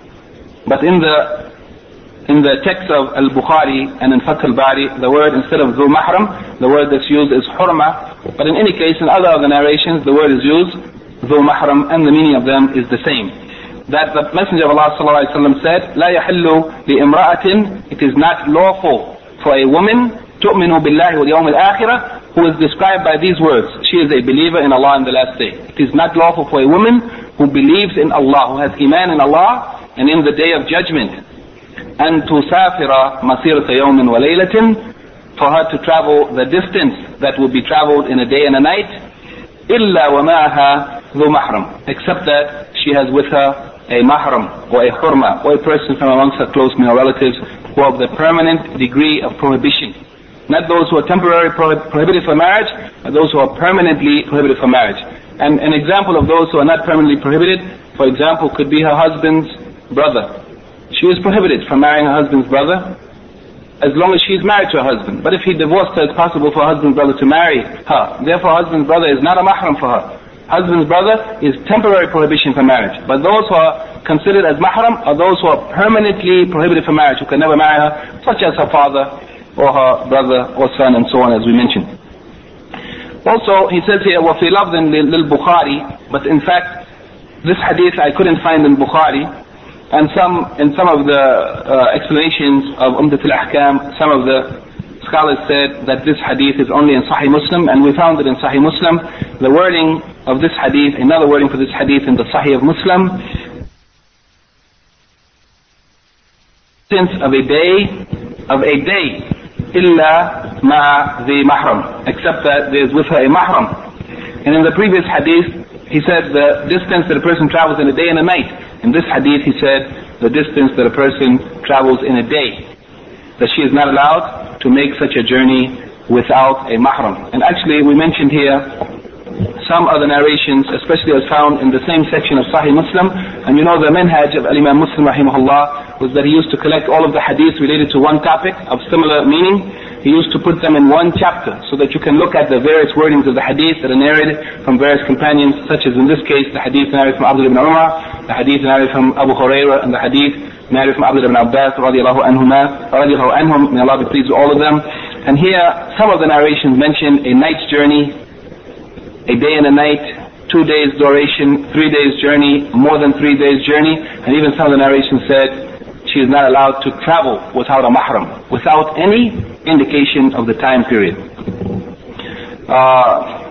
But in the in the text of Al-Bukhari and in Fath al-Bari, the word instead of ذو محرم, the word that's used is حرمة. But in any case, in other of the narrations, the word is used ذو محرم, and the meaning of them is the same. That the Messenger of Allah sallallahu alaihi wasallam said, لا يحل لامرأة, it is not lawful for a woman تؤمن بالله واليوم الآخرة, who is described by these words, she is a believer in Allah and the last day. It is not lawful for a woman who believes in Allah, who has iman in Allah and in the day of judgment, أن تسافر مسيرة يوم وليلة, for her to travel the distance that will be traveled in a day and a night, إلا ومعها ذو محرم, except that she has with her a mahram or a hurma, or a person from amongst her close male relatives who have the permanent degree of prohibition. Not those who are temporarily prohib- prohibited for marriage, but those who are permanently prohibited for marriage. And an example of those who are not permanently prohibited, for example, could be her husband's brother. She is prohibited from marrying her husband's brother as long as she is married to her husband. But if he divorced her, it's possible for her husband's brother to marry her. Therefore, her husband's brother is not a mahram for her. Husband's brother is temporary prohibition for marriage. But those who are considered as mahram are those who are permanently prohibited for marriage, who can never marry her, such as her father or her brother or son and so on, as we mentioned. Also, he says here, وَفِي لَفْظٍ لِلْبُخَارِ, but in fact, this hadith I couldn't find in Bukhari, and some in some of the uh, explanations of Umdat al-Ahkam, some of the scholars said that this hadith is only in Sahih Muslim, and we found it in Sahih Muslim. The wording of this hadith, another wording for this hadith in the Sahih of Muslim, since of a day, of a day, illa ma the mahram, except that there is with her a mahram. And in the previous hadith, he said the distance that a person travels in a day and a night. In this hadith, he said the distance that a person travels in a day, that she is not allowed to make such a journey without a mahram. And actually, we mentioned here some other narrations, especially as found in the same section of Sahih Muslim. And you know the manhaj of Imam Muslim rahimahullah was that he used to collect all of the hadiths related to one topic of similar meaning. He used to put them in one chapter so that you can look at the various wordings of the hadith that are narrated from various companions, such as in this case the hadith narrated from Abdullah ibn Umar, the hadith narrated from Abu Hurairah, and the hadith narrated from Abdullah ibn Abbas radiallahu anhuma, radiallahu anhum, may Allah be pleased with all of them. And here some of the narrations mention a night's journey, a day and a night, two days duration, three days journey, more than three days journey, and even some of the narrations said she is not allowed to travel without a mahram, without any indication of the time period. Uh,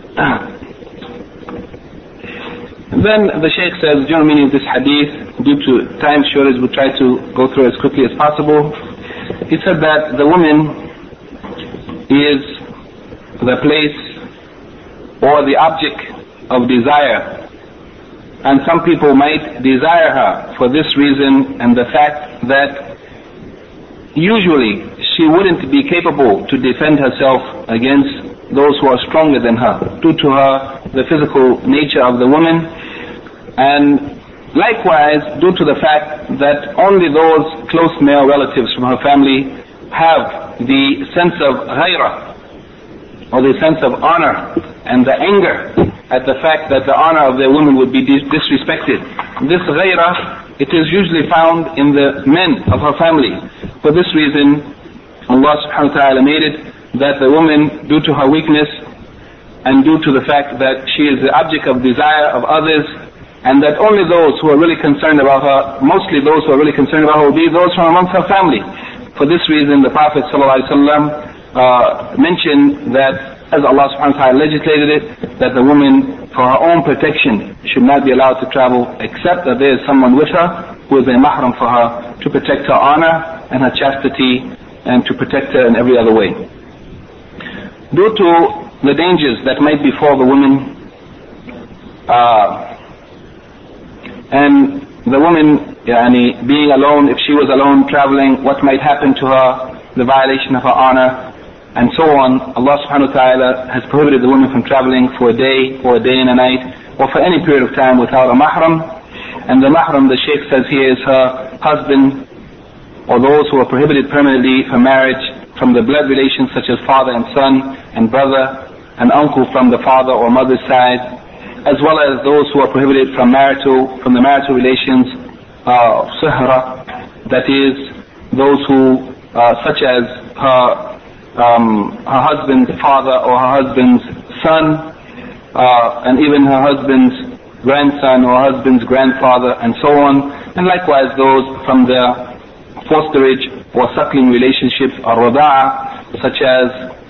then the Shaykh says, the general meaning of this hadith, due to time shortage, we'll try to go through as quickly as possible. He said that the woman is the place or the object of desire, and some people might desire her for this reason and the fact that usually she wouldn't be capable to defend herself against those who are stronger than her, due to her the physical nature of the woman, and likewise due to the fact that only those close male relatives from her family have the sense of ghairah, or the sense of honor and the anger at the fact that the honor of their women would be dis- disrespected. This ghairah, it is usually found in the men of her family. For this reason, Allah subhanahu wa ta'ala made it that the woman, due to her weakness and due to the fact that she is the object of desire of others, and that only those who are really concerned about her, mostly those who are really concerned about her, will be those from amongst her family. For this reason, the Prophet ﷺ uh, mentioned that, as Allah subhanahu wa ta'ala legislated it, that the woman, for her own protection, should not be allowed to travel except that there is someone with her who is a mahram for her, to protect her honor and her chastity and to protect her in every other way. Due to the dangers that might befall the woman, uh, and the woman yani, being alone, if she was alone traveling, what might happen to her, the violation of her honor, and so on, Allah subhanahu wa ta'ala has prohibited the woman from traveling for a day, or a day and a night, or for any period of time without a mahram. And the mahram, the Shaykh says here, is her husband, or those who are prohibited permanently from marriage, from the blood relations such as father and son, and brother, and uncle from the father or mother's side, as well as those who are prohibited from marital, from the marital relations, uh, sihra, that is, those who, uh, such as her Um, her husband's father or her husband's son, uh, and even her husband's grandson or her husband's grandfather, and so on. And likewise those from the fosterage or suckling relationships or rada'a, such as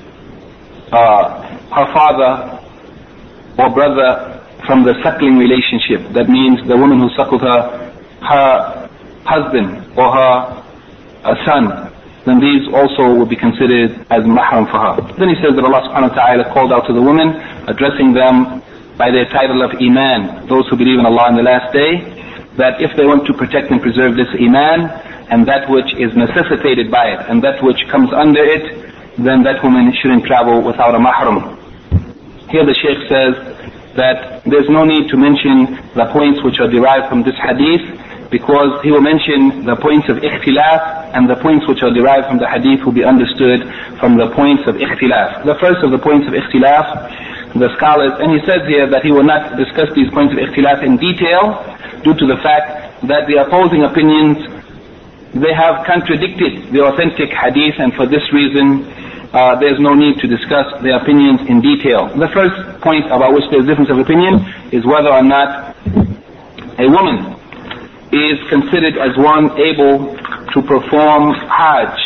uh, her father or brother from the suckling relationship. That means the woman who suckled her, her husband or her uh, son. Then these also will be considered as mahram for her. Then he says that Allah subhanahu wa ta'ala called out to the women, addressing them by their title of Iman, those who believe in Allah in the last day, that if they want to protect and preserve this Iman, and that which is necessitated by it, and that which comes under it, then that woman shouldn't travel without a mahram. Here the Shaykh says that there's no need to mention the points which are derived from this hadith, because he will mention the points of ikhtilaf, and the points which are derived from the hadith will be understood from the points of ikhtilaf. The first of the points of ikhtilaf, the scholars, and he says here that he will not discuss these points of ikhtilaf in detail, due to the fact that the opposing opinions, they have contradicted the authentic hadith, and for this reason uh, there's no need to discuss their opinions in detail. The first point about which there's difference of opinion is whether or not a woman is considered as one able to perform Hajj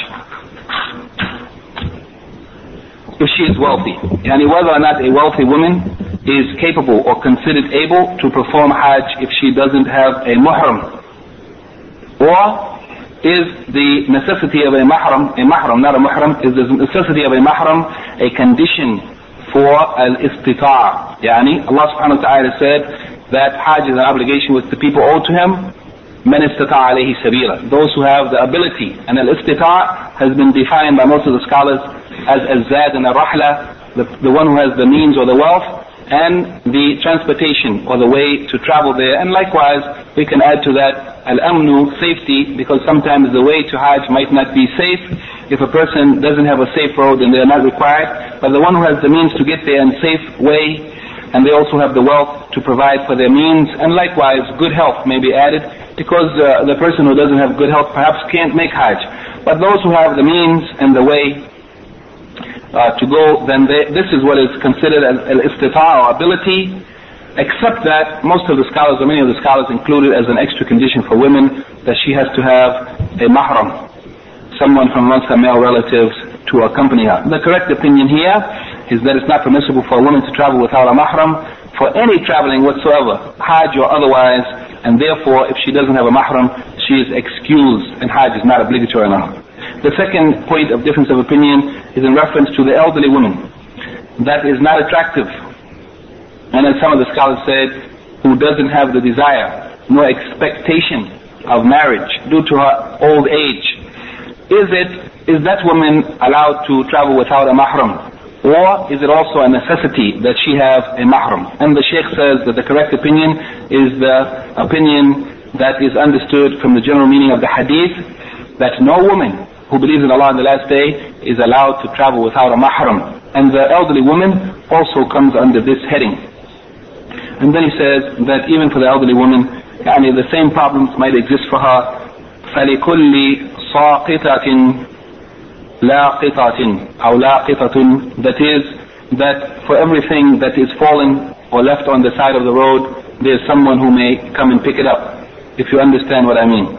if she is wealthy. Yani whether or not a wealthy woman is capable or considered able to perform Hajj if she doesn't have a mahram. Or is the necessity of a mahram, a mahram, not a mahram, is the necessity of a mahram a condition for al-istita'a? Yani Allah subhanahu wa ta'ala said that Hajj is an obligation which the people owe to him. Man istata'a alayhi sabila, those who have the ability. And al-istita' has been defined by most of the scholars as al-zad and al-rahla, the, the one who has the means or the wealth, and the transportation or the way to travel there. And likewise, we can add to that al-amnu, safety, because sometimes the way to Hajj might not be safe. If a person doesn't have a safe road, then they are not required. But the one who has the means to get there in a safe way, and they also have the wealth to provide for their means, and likewise good health may be added, because uh, the person who doesn't have good health perhaps can't make Hajj. But those who have the means and the way uh, to go, then they, this is what is considered as al-istita'a, or ability, except that most of the scholars, or many of the scholars, include it as an extra condition for women, that she has to have a mahram, someone from amongst her male relatives to accompany her. The correct opinion here is that it's not permissible for a woman to travel without a mahram for any traveling whatsoever, Hajj or otherwise, and therefore if she doesn't have a mahram, she is excused, and Hajj is not obligatory on her. The second point of difference of opinion is in reference to the elderly woman that is not attractive, and as some of the scholars said, who doesn't have the desire nor expectation of marriage due to her old age. Is it, is that woman allowed to travel without a mahram? Or is it also a necessity that she have a mahram? And the Shaykh says that the correct opinion is the opinion that is understood from the general meaning of the hadith, that no woman who believes in Allah on the last day is allowed to travel without a mahram. And the elderly woman also comes under this heading. And then he says that even for the elderly woman, yani the same problems might exist for her. فَلِكُلِّ سَاقِطَةٍ لَاقِطَةٍ أو لَاقِطَةٌ, that is, that for everything that is fallen or left on the side of the road, there's someone who may come and pick it up, if you understand what I mean.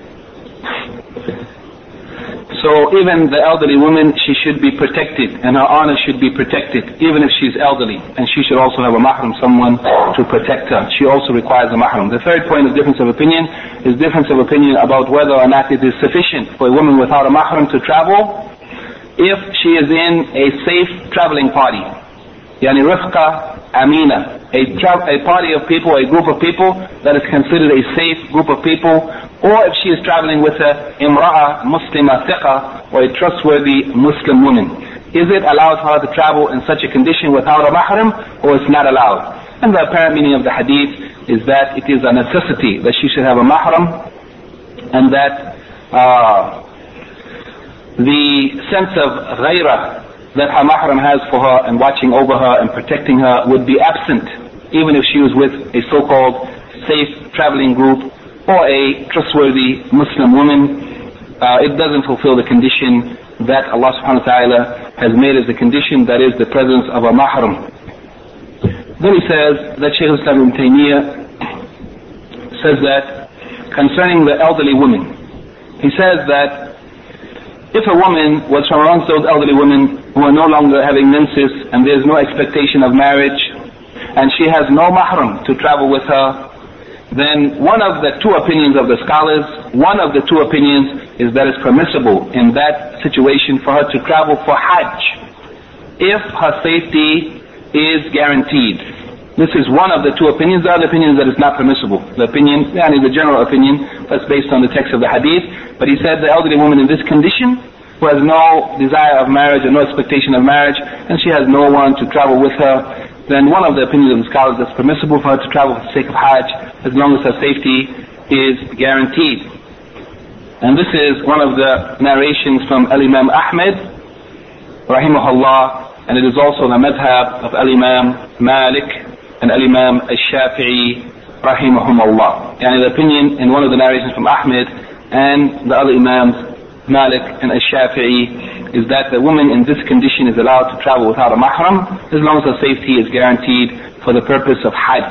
So even the elderly woman, she should be protected, and her honor should be protected, even if she's elderly. And she should also have a mahram, someone to protect her. She also requires a mahram. The third point of difference of opinion is difference of opinion about whether or not it is sufficient for a woman without a mahram to travel if she is in a safe traveling party. Yani rifqa amina, a, tra- a party of people, a group of people that is considered a safe group of people, or if she is traveling with a imra'a muslima thiqa, or a trustworthy Muslim woman. Is it allowed for her to travel in such a condition without a mahram, or it's not allowed? And the apparent meaning of the hadith is that it is a necessity that she should have a mahram, and that uh, the sense of ghayrah that her mahram has for her and watching over her and protecting her would be absent, even if she was with a so-called safe traveling group or a trustworthy Muslim woman. Uh, it doesn't fulfill the condition that Allah subhanahu wa ta'ala has made as a condition, that is the presence of a mahram. Then he says that Shaykh Islam Ibn Taymiyyah says that concerning the elderly woman, he says that if a woman was from amongst those elderly women who are no longer having menses and there is no expectation of marriage, and she has no mahram to travel with her, then one of the two opinions of the scholars, one of the two opinions is that it's permissible in that situation for her to travel for Hajj if her safety is guaranteed. This is one of the two opinions. The other opinion is that it's not permissible. The opinion, yani the general opinion, that's based on the text of the hadith. But he said the elderly woman in this condition, who has no desire of marriage or no expectation of marriage, and she has no one to travel with her, then one of the opinions of the scholars is permissible for her to travel for the sake of Hajj, as long as her safety is guaranteed. And this is one of the narrations from Al-Imam Ahmed, rahimahullah, and it is also the madhab of Al-Imam Malik and Al-Imam Al-Shafi'i, rahimahumullah. Yani the opinion in one of the narrations from Ahmed and the other Imams, Malik and Al-Shafi'i, is that the woman in this condition is allowed to travel without a mahram as long as her safety is guaranteed for the purpose of Hajj.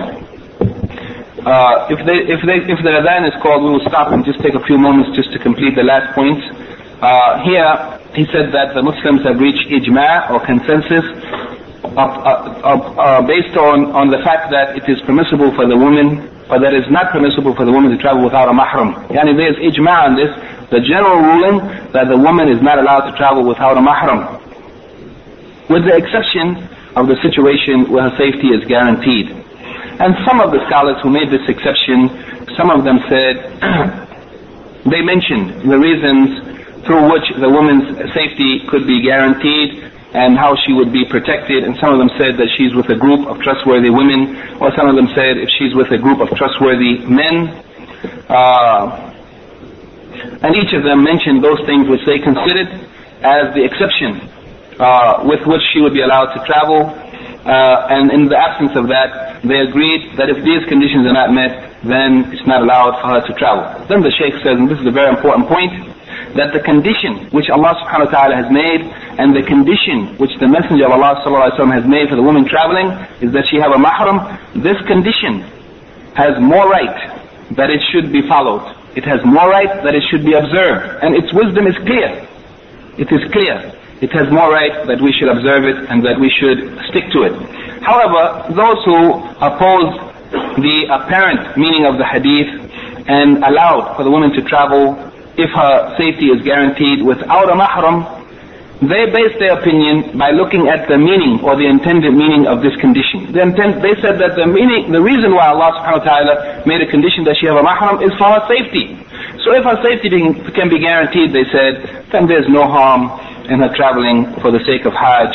Uh, if, they, if, they, if the adhan is called, we will stop and just take a few moments just to complete the last point. Uh, here, he said that the Muslims have reached ijma' or consensus of, uh, of, uh, based on, on the fact that it is permissible for the woman, but that it is not permissible for the woman to travel without a mahram. Yani there is ijma' on this, the general ruling that the woman is not allowed to travel without a mahram, with the exception of the situation where her safety is guaranteed. And some of the scholars who made this exception, some of them said, they mentioned the reasons through which the woman's safety could be guaranteed and how she would be protected. And some of them said that she's with a group of trustworthy women, or some of them said if she's with a group of trustworthy men. Uh, and each of them mentioned those things which they considered as the exception uh, with which she would be allowed to travel. Uh, and in the absence of that, they agreed that if these conditions are not met, then it's not allowed for her to travel. Then the Shaykh says, and this is a very important point, that the condition which Allah subhanahu wa ta'ala has made and the condition which the Messenger of Allah sallallahu alaihi wasallam has made for the woman traveling is that she have a mahram. This condition has more right that it should be followed. It has more right that it should be observed. And its wisdom is clear. It is clear. It has more right that we should observe it and that we should stick to it. However, those who oppose the apparent meaning of the hadith and allowed for the woman to travel if her safety is guaranteed without a mahram, they base their opinion by looking at the meaning or the intended meaning of this condition. The intent, they said that the meaning, the reason why Allah subhanahu wa ta'ala made a condition that she have a mahram is for her safety. So if her safety can be guaranteed, they said, then there's no harm in her traveling for the sake of Hajj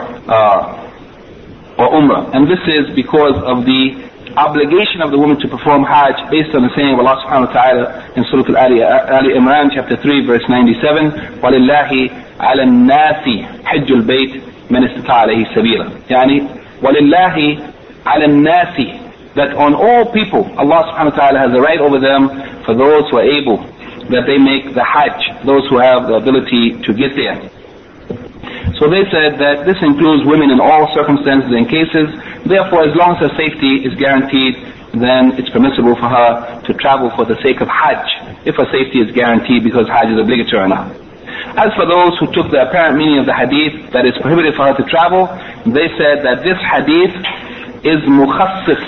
uh, or Umrah. And this is because of the obligation of the woman to perform Hajj based on the saying of Allah subhanahu wa ta'ala in Surah Al-Ali, Ali Imran chapter three verse ninety-seven, وَلِلَّهِ عَلَى النَّاسِ حِجُّ الْبَيْتِ مَنِ اسْتَطَاعَ عَلَيْهِ سَبِيلًا. Yani, وَلِلَّهِ عَلَى النَّاسِ, that on all people, Allah subhanahu wa ta'ala has a right over them for those who are able, that they make the Hajj, those who have the ability to get there. So they said that this includes women in all circumstances and cases. Therefore, as long as her safety is guaranteed, then it's permissible for her to travel for the sake of Hajj, if her safety is guaranteed because Hajj is obligatory or not. As for those who took the apparent meaning of the hadith, that it's prohibited for her to travel, they said that this hadith is mukhassis.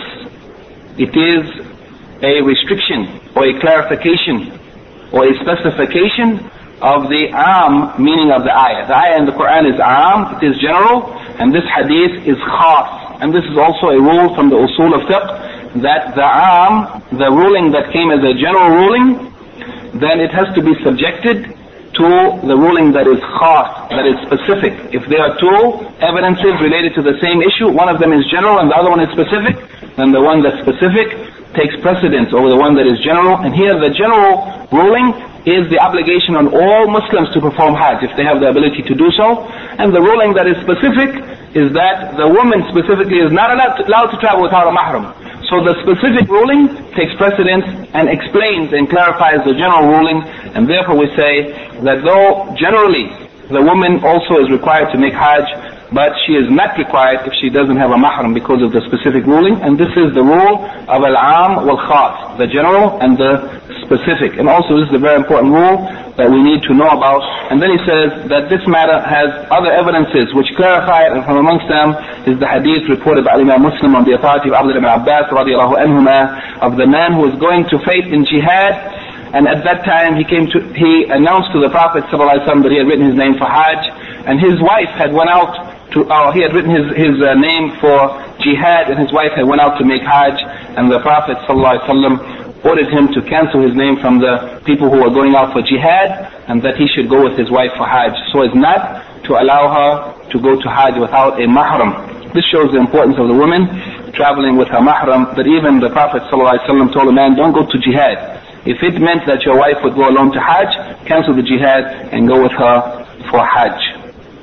It is a restriction or a clarification or a specification of the am meaning of the ayah. The ayah in the Quran is am, it is general, and this hadith is khas. And this is also a rule from the usul of fiqh, that the am, the ruling that came as a general ruling, then it has to be subjected to the ruling that is khas, that is specific. If there are two evidences related to the same issue, one of them is general and the other one is specific, then the one that's specific takes precedence over the one that is general. And here the general ruling is the obligation on all Muslims to perform Hajj if they have the ability to do so. And the ruling that is specific is that the woman specifically is not allowed to, allowed to travel without a mahram. So the specific ruling takes precedence and explains and clarifies the general ruling, and therefore we say that though generally the woman also is required to make Hajj, but she is not required if she doesn't have a mahram because of the specific ruling. And this is the rule of al-am wal-khas, the general and the specific. And also this is a very important rule that we need to know about. And then he says that this matter has other evidences which clarify it, and from amongst them is the hadith reported by Imam Muslim on the authority of Abdullah ibn Abbas radiallahu anhuma, of the man who was going to fight in jihad. And at that time he came to, he announced to the Prophet sallallahu alaihi wasallam that he had written his name for Hajj, and his wife had went out to, uh, he had written his, his uh, name for jihad, and his wife had went out to make Hajj, and the Prophet sallallahu alaihi wasallam ordered him to cancel his name from the people who were going out for jihad, and that he should go with his wife for Hajj, so as not to allow her to go to Hajj without a mahram. This shows the importance of the woman traveling with her mahram, that even the Prophet ﷺ told a man, don't go to jihad. If it meant that your wife would go alone to Hajj, cancel the jihad and go with her for Hajj.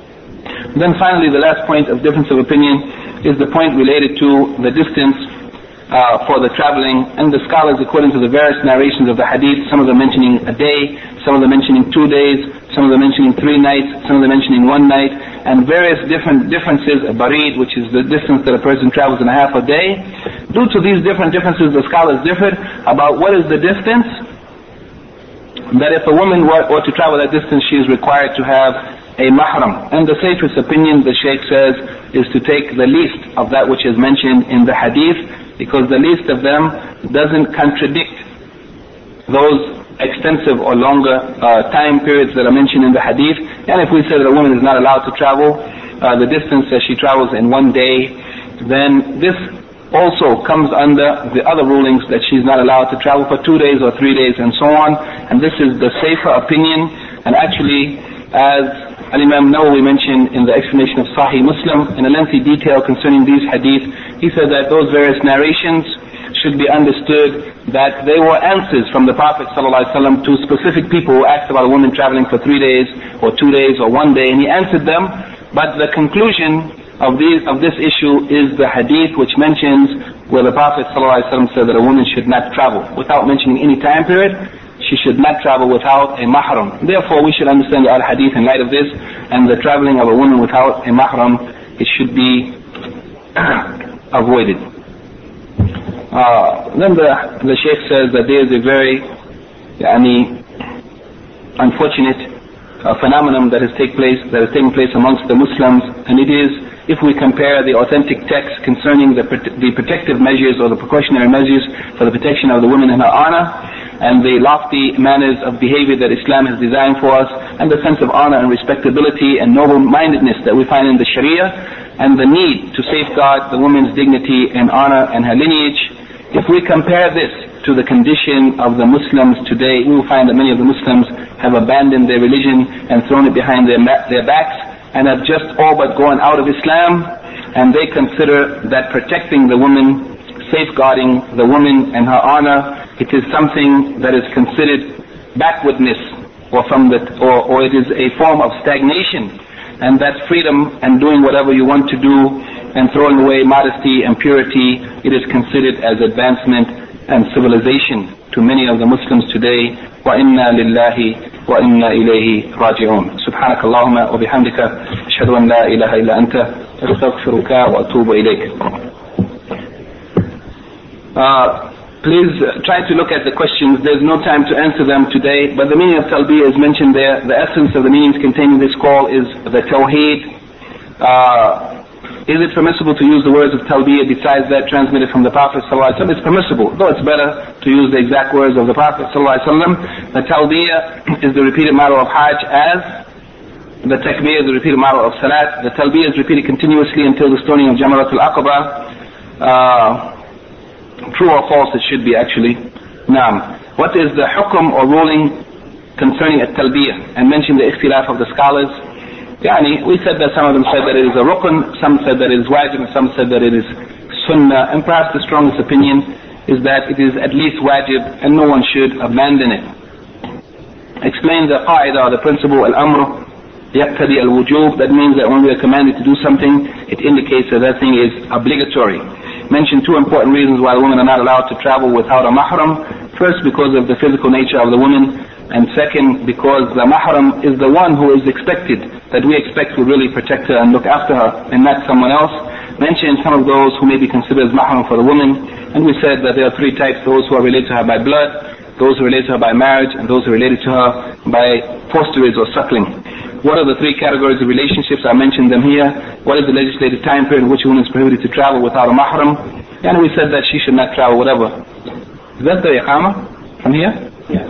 Then finally, the last point of difference of opinion is the point related to the distance uh, for the traveling. And the scholars, according to the various narrations of the hadith, some of them mentioning a day, some of them mentioning two days, some of them mentioning three nights, some of them mentioning one night, and various different differences, a barid, which is the distance that a person travels in a half a day. Due to these different differences, the scholars differed about what is the distance that if a woman were, were to travel that distance, she is required to have a mahram. And the safest opinion, the Shaykh says, is to take the least of that which is mentioned in the hadith, because the least of them doesn't contradict those extensive or longer uh, time periods that are mentioned in the hadith. And if we say that a woman is not allowed to travel uh, the distance that she travels in one day, then this also comes under the other rulings that she's not allowed to travel for two days or three days and so on. And this is the safer opinion. And actually, as Al-Imam Nawawi mentioned in the explanation of Sahih Muslim, in a lengthy detail concerning these hadith, he said that those various narrations should be understood that they were answers from the Prophet ﷺ to specific people who asked about a woman traveling for three days or two days or one day, and he answered them. But the conclusion of these of this issue is the hadith which mentions where the Prophet ﷺ said that a woman should not travel without mentioning any time period. She should not travel without a mahram. Therefore, we should understand the al-hadith in light of this, and the traveling of a woman without a mahram, it should be avoided. Uh, then the, the Shaykh says that there is a very yani, unfortunate uh, phenomenon that has taken place, that has taken place amongst the Muslims, and it is, if we compare the authentic texts concerning the, the protective measures or the precautionary measures for the protection of the woman and her honor, and the lofty manners of behavior that Islam has designed for us, and the sense of honor and respectability and noble-mindedness that we find in the Sharia, and the need to safeguard the woman's dignity and honor and her lineage. If we compare this to the condition of the Muslims today, we will find that many of the Muslims have abandoned their religion and thrown it behind their, their backs, and have just all but gone out of Islam, and they consider that protecting the woman, safeguarding the woman and her honor, it is something that is considered backwardness, or from the, or, or it is a form of stagnation, and that freedom and doing whatever you want to do and throwing away modesty and purity, it is considered as advancement and civilization to many of the Muslims today. وَإِنَّا لِلَّهِ وإنا إليه راجعون. سبحانك اللهم وبحمدك أشهد أن لا إله إلا أنت أستغفرك وأتوب إليك. Uh, please try to look at the questions. There's no time to answer them today, but the meaning of talbiyah is mentioned there. The essence of the meanings contained in this call is the tawheed. Uh, is it permissible to use the words of talbiyah besides that transmitted from the Prophet ﷺ? It's permissible, though it's better to use the exact words of the Prophet ﷺ. The talbiyah is the repeated model of hajj as the takbir is the repeated model of salat. The talbiyah is repeated continuously until the stoning of Jamrat al-Aqaba. Uh, True or false? It should be actually. Naam. What is the hukum or ruling concerning at-talbiyah? And mention the ikhtilaf of the scholars. Yani, we said that some of them said that it is a rukn, some said that it is wajib, and some said that it is sunnah. And perhaps the strongest opinion is that it is at least wajib and no one should abandon it. Explain the qaida, the principle, al-amr yaqtadi al-wujub. That means that when we are commanded to do something, it indicates that that thing is obligatory. Mention two important reasons why women are not allowed to travel without a mahram. First, because of the physical nature of the woman, and second, because the mahram is the one who is expected, that we expect will really protect her and look after her, and not someone else. Mention some of those who may be considered as mahram for the woman, and we said that there are three types: those who are related to her by blood, those who are related to her by marriage, and those who are related to her by fosterage or suckling. What are the three categories of relationships? I mentioned them here. What is the legislated time period in which a woman is prohibited to travel without a mahram? And we said that she should not travel, whatever. Is that the iqamah from here? Yes.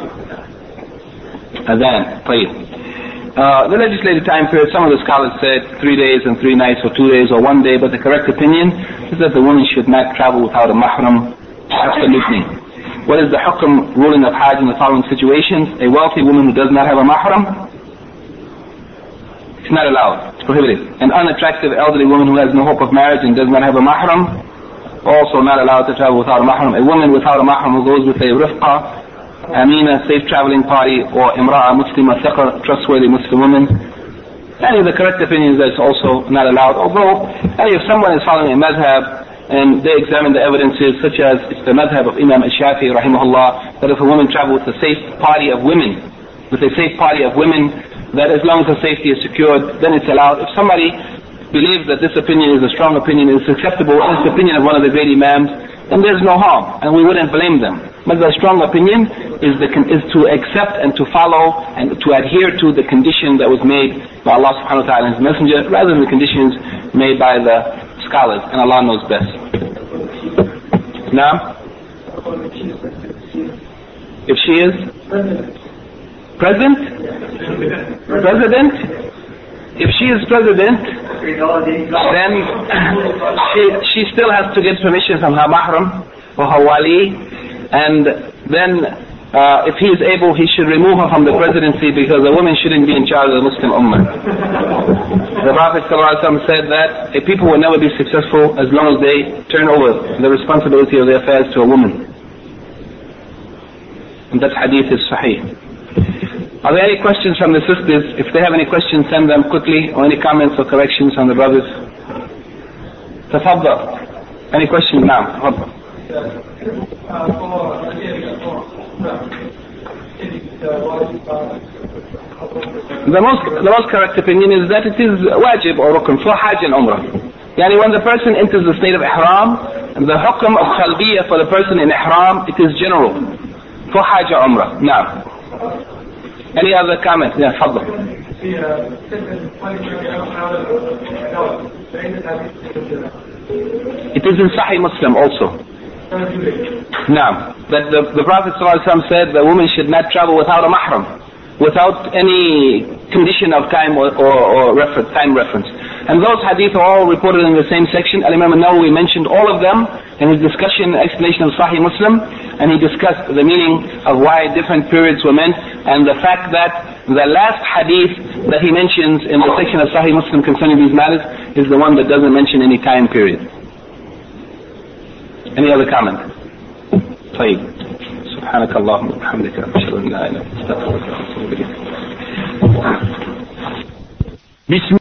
Adhan. Tayyib. Uh, the legislated time period, some of the scholars said three days and three nights, or two days, or one day, but the correct opinion is that the woman should not travel without a mahram. Absolutely. What is the hukum ruling of hajj in the following situations? A wealthy woman who does not have a mahram, it's not allowed. It's prohibited. An unattractive elderly woman who has no hope of marriage and does not have a mahram, also not allowed to travel without a mahram. A woman without a mahram who goes with a rifqa, amina, safe traveling party, or imra'a, muslima, thiqa, trustworthy Muslim woman. Any of the correct opinions that it's also not allowed. Although, any if someone is following a madhab and they examine the evidences, such as it's the madhab of Imam al-Shafi'i rahimahullah, that if a woman travels with a safe party of women, with a safe party of women, that as long as her safety is secured, then it's allowed. If somebody believes that this opinion is a strong opinion, is acceptable, and it's the opinion of one of the great imams, then there's no harm, and we wouldn't blame them. But the strong opinion is, the, is to accept and to follow and to adhere to the condition that was made by Allah subhanahu wa ta'ala and His Messenger, rather than the conditions made by the scholars, and Allah knows best. Now, if she is President? President? If she is president, then she, she still has to get permission from her mahram or her wali, and then uh, if he is able, he should remove her from the presidency, because a woman shouldn't be in charge of the Muslim ummah. The Prophet ﷺ said that a people will never be successful as long as they turn over the responsibility of their affairs to a woman. And that hadith is sahih. Are there any questions from the sisters? If they have any questions, send them quickly, or any comments or corrections from the brothers. Tafaddal. Any questions now? Tafaddal. The most, the most correct opinion is that it is wajib or rukn for hajj and umrah. Yani when the person enters the state of ihram, the hukum of talbiyah for the person in ihram, it is general. For hajj or umrah. Now. Any other comment? Yeah, تفضل. It is in Sahih Muslim also. Now, that the, the Prophet ﷺ said the woman should not travel without a mahram, without any condition of time or, or, or reference, time reference. And those hadith are all reported in the same section. Al-Imam al-Nawawi mentioned all of them in his discussion, explanation of Sahih Muslim, and he discussed the meaning of why different periods were meant, and the fact that the last hadith that he mentions in the section of Sahih Muslim concerning these matters is the one that doesn't mention any time period. Any other comment? طيب. سبحانك اللهم وبحمدك أشهد أن لا إله إلا أنت أستغفرك وأتوب إليك.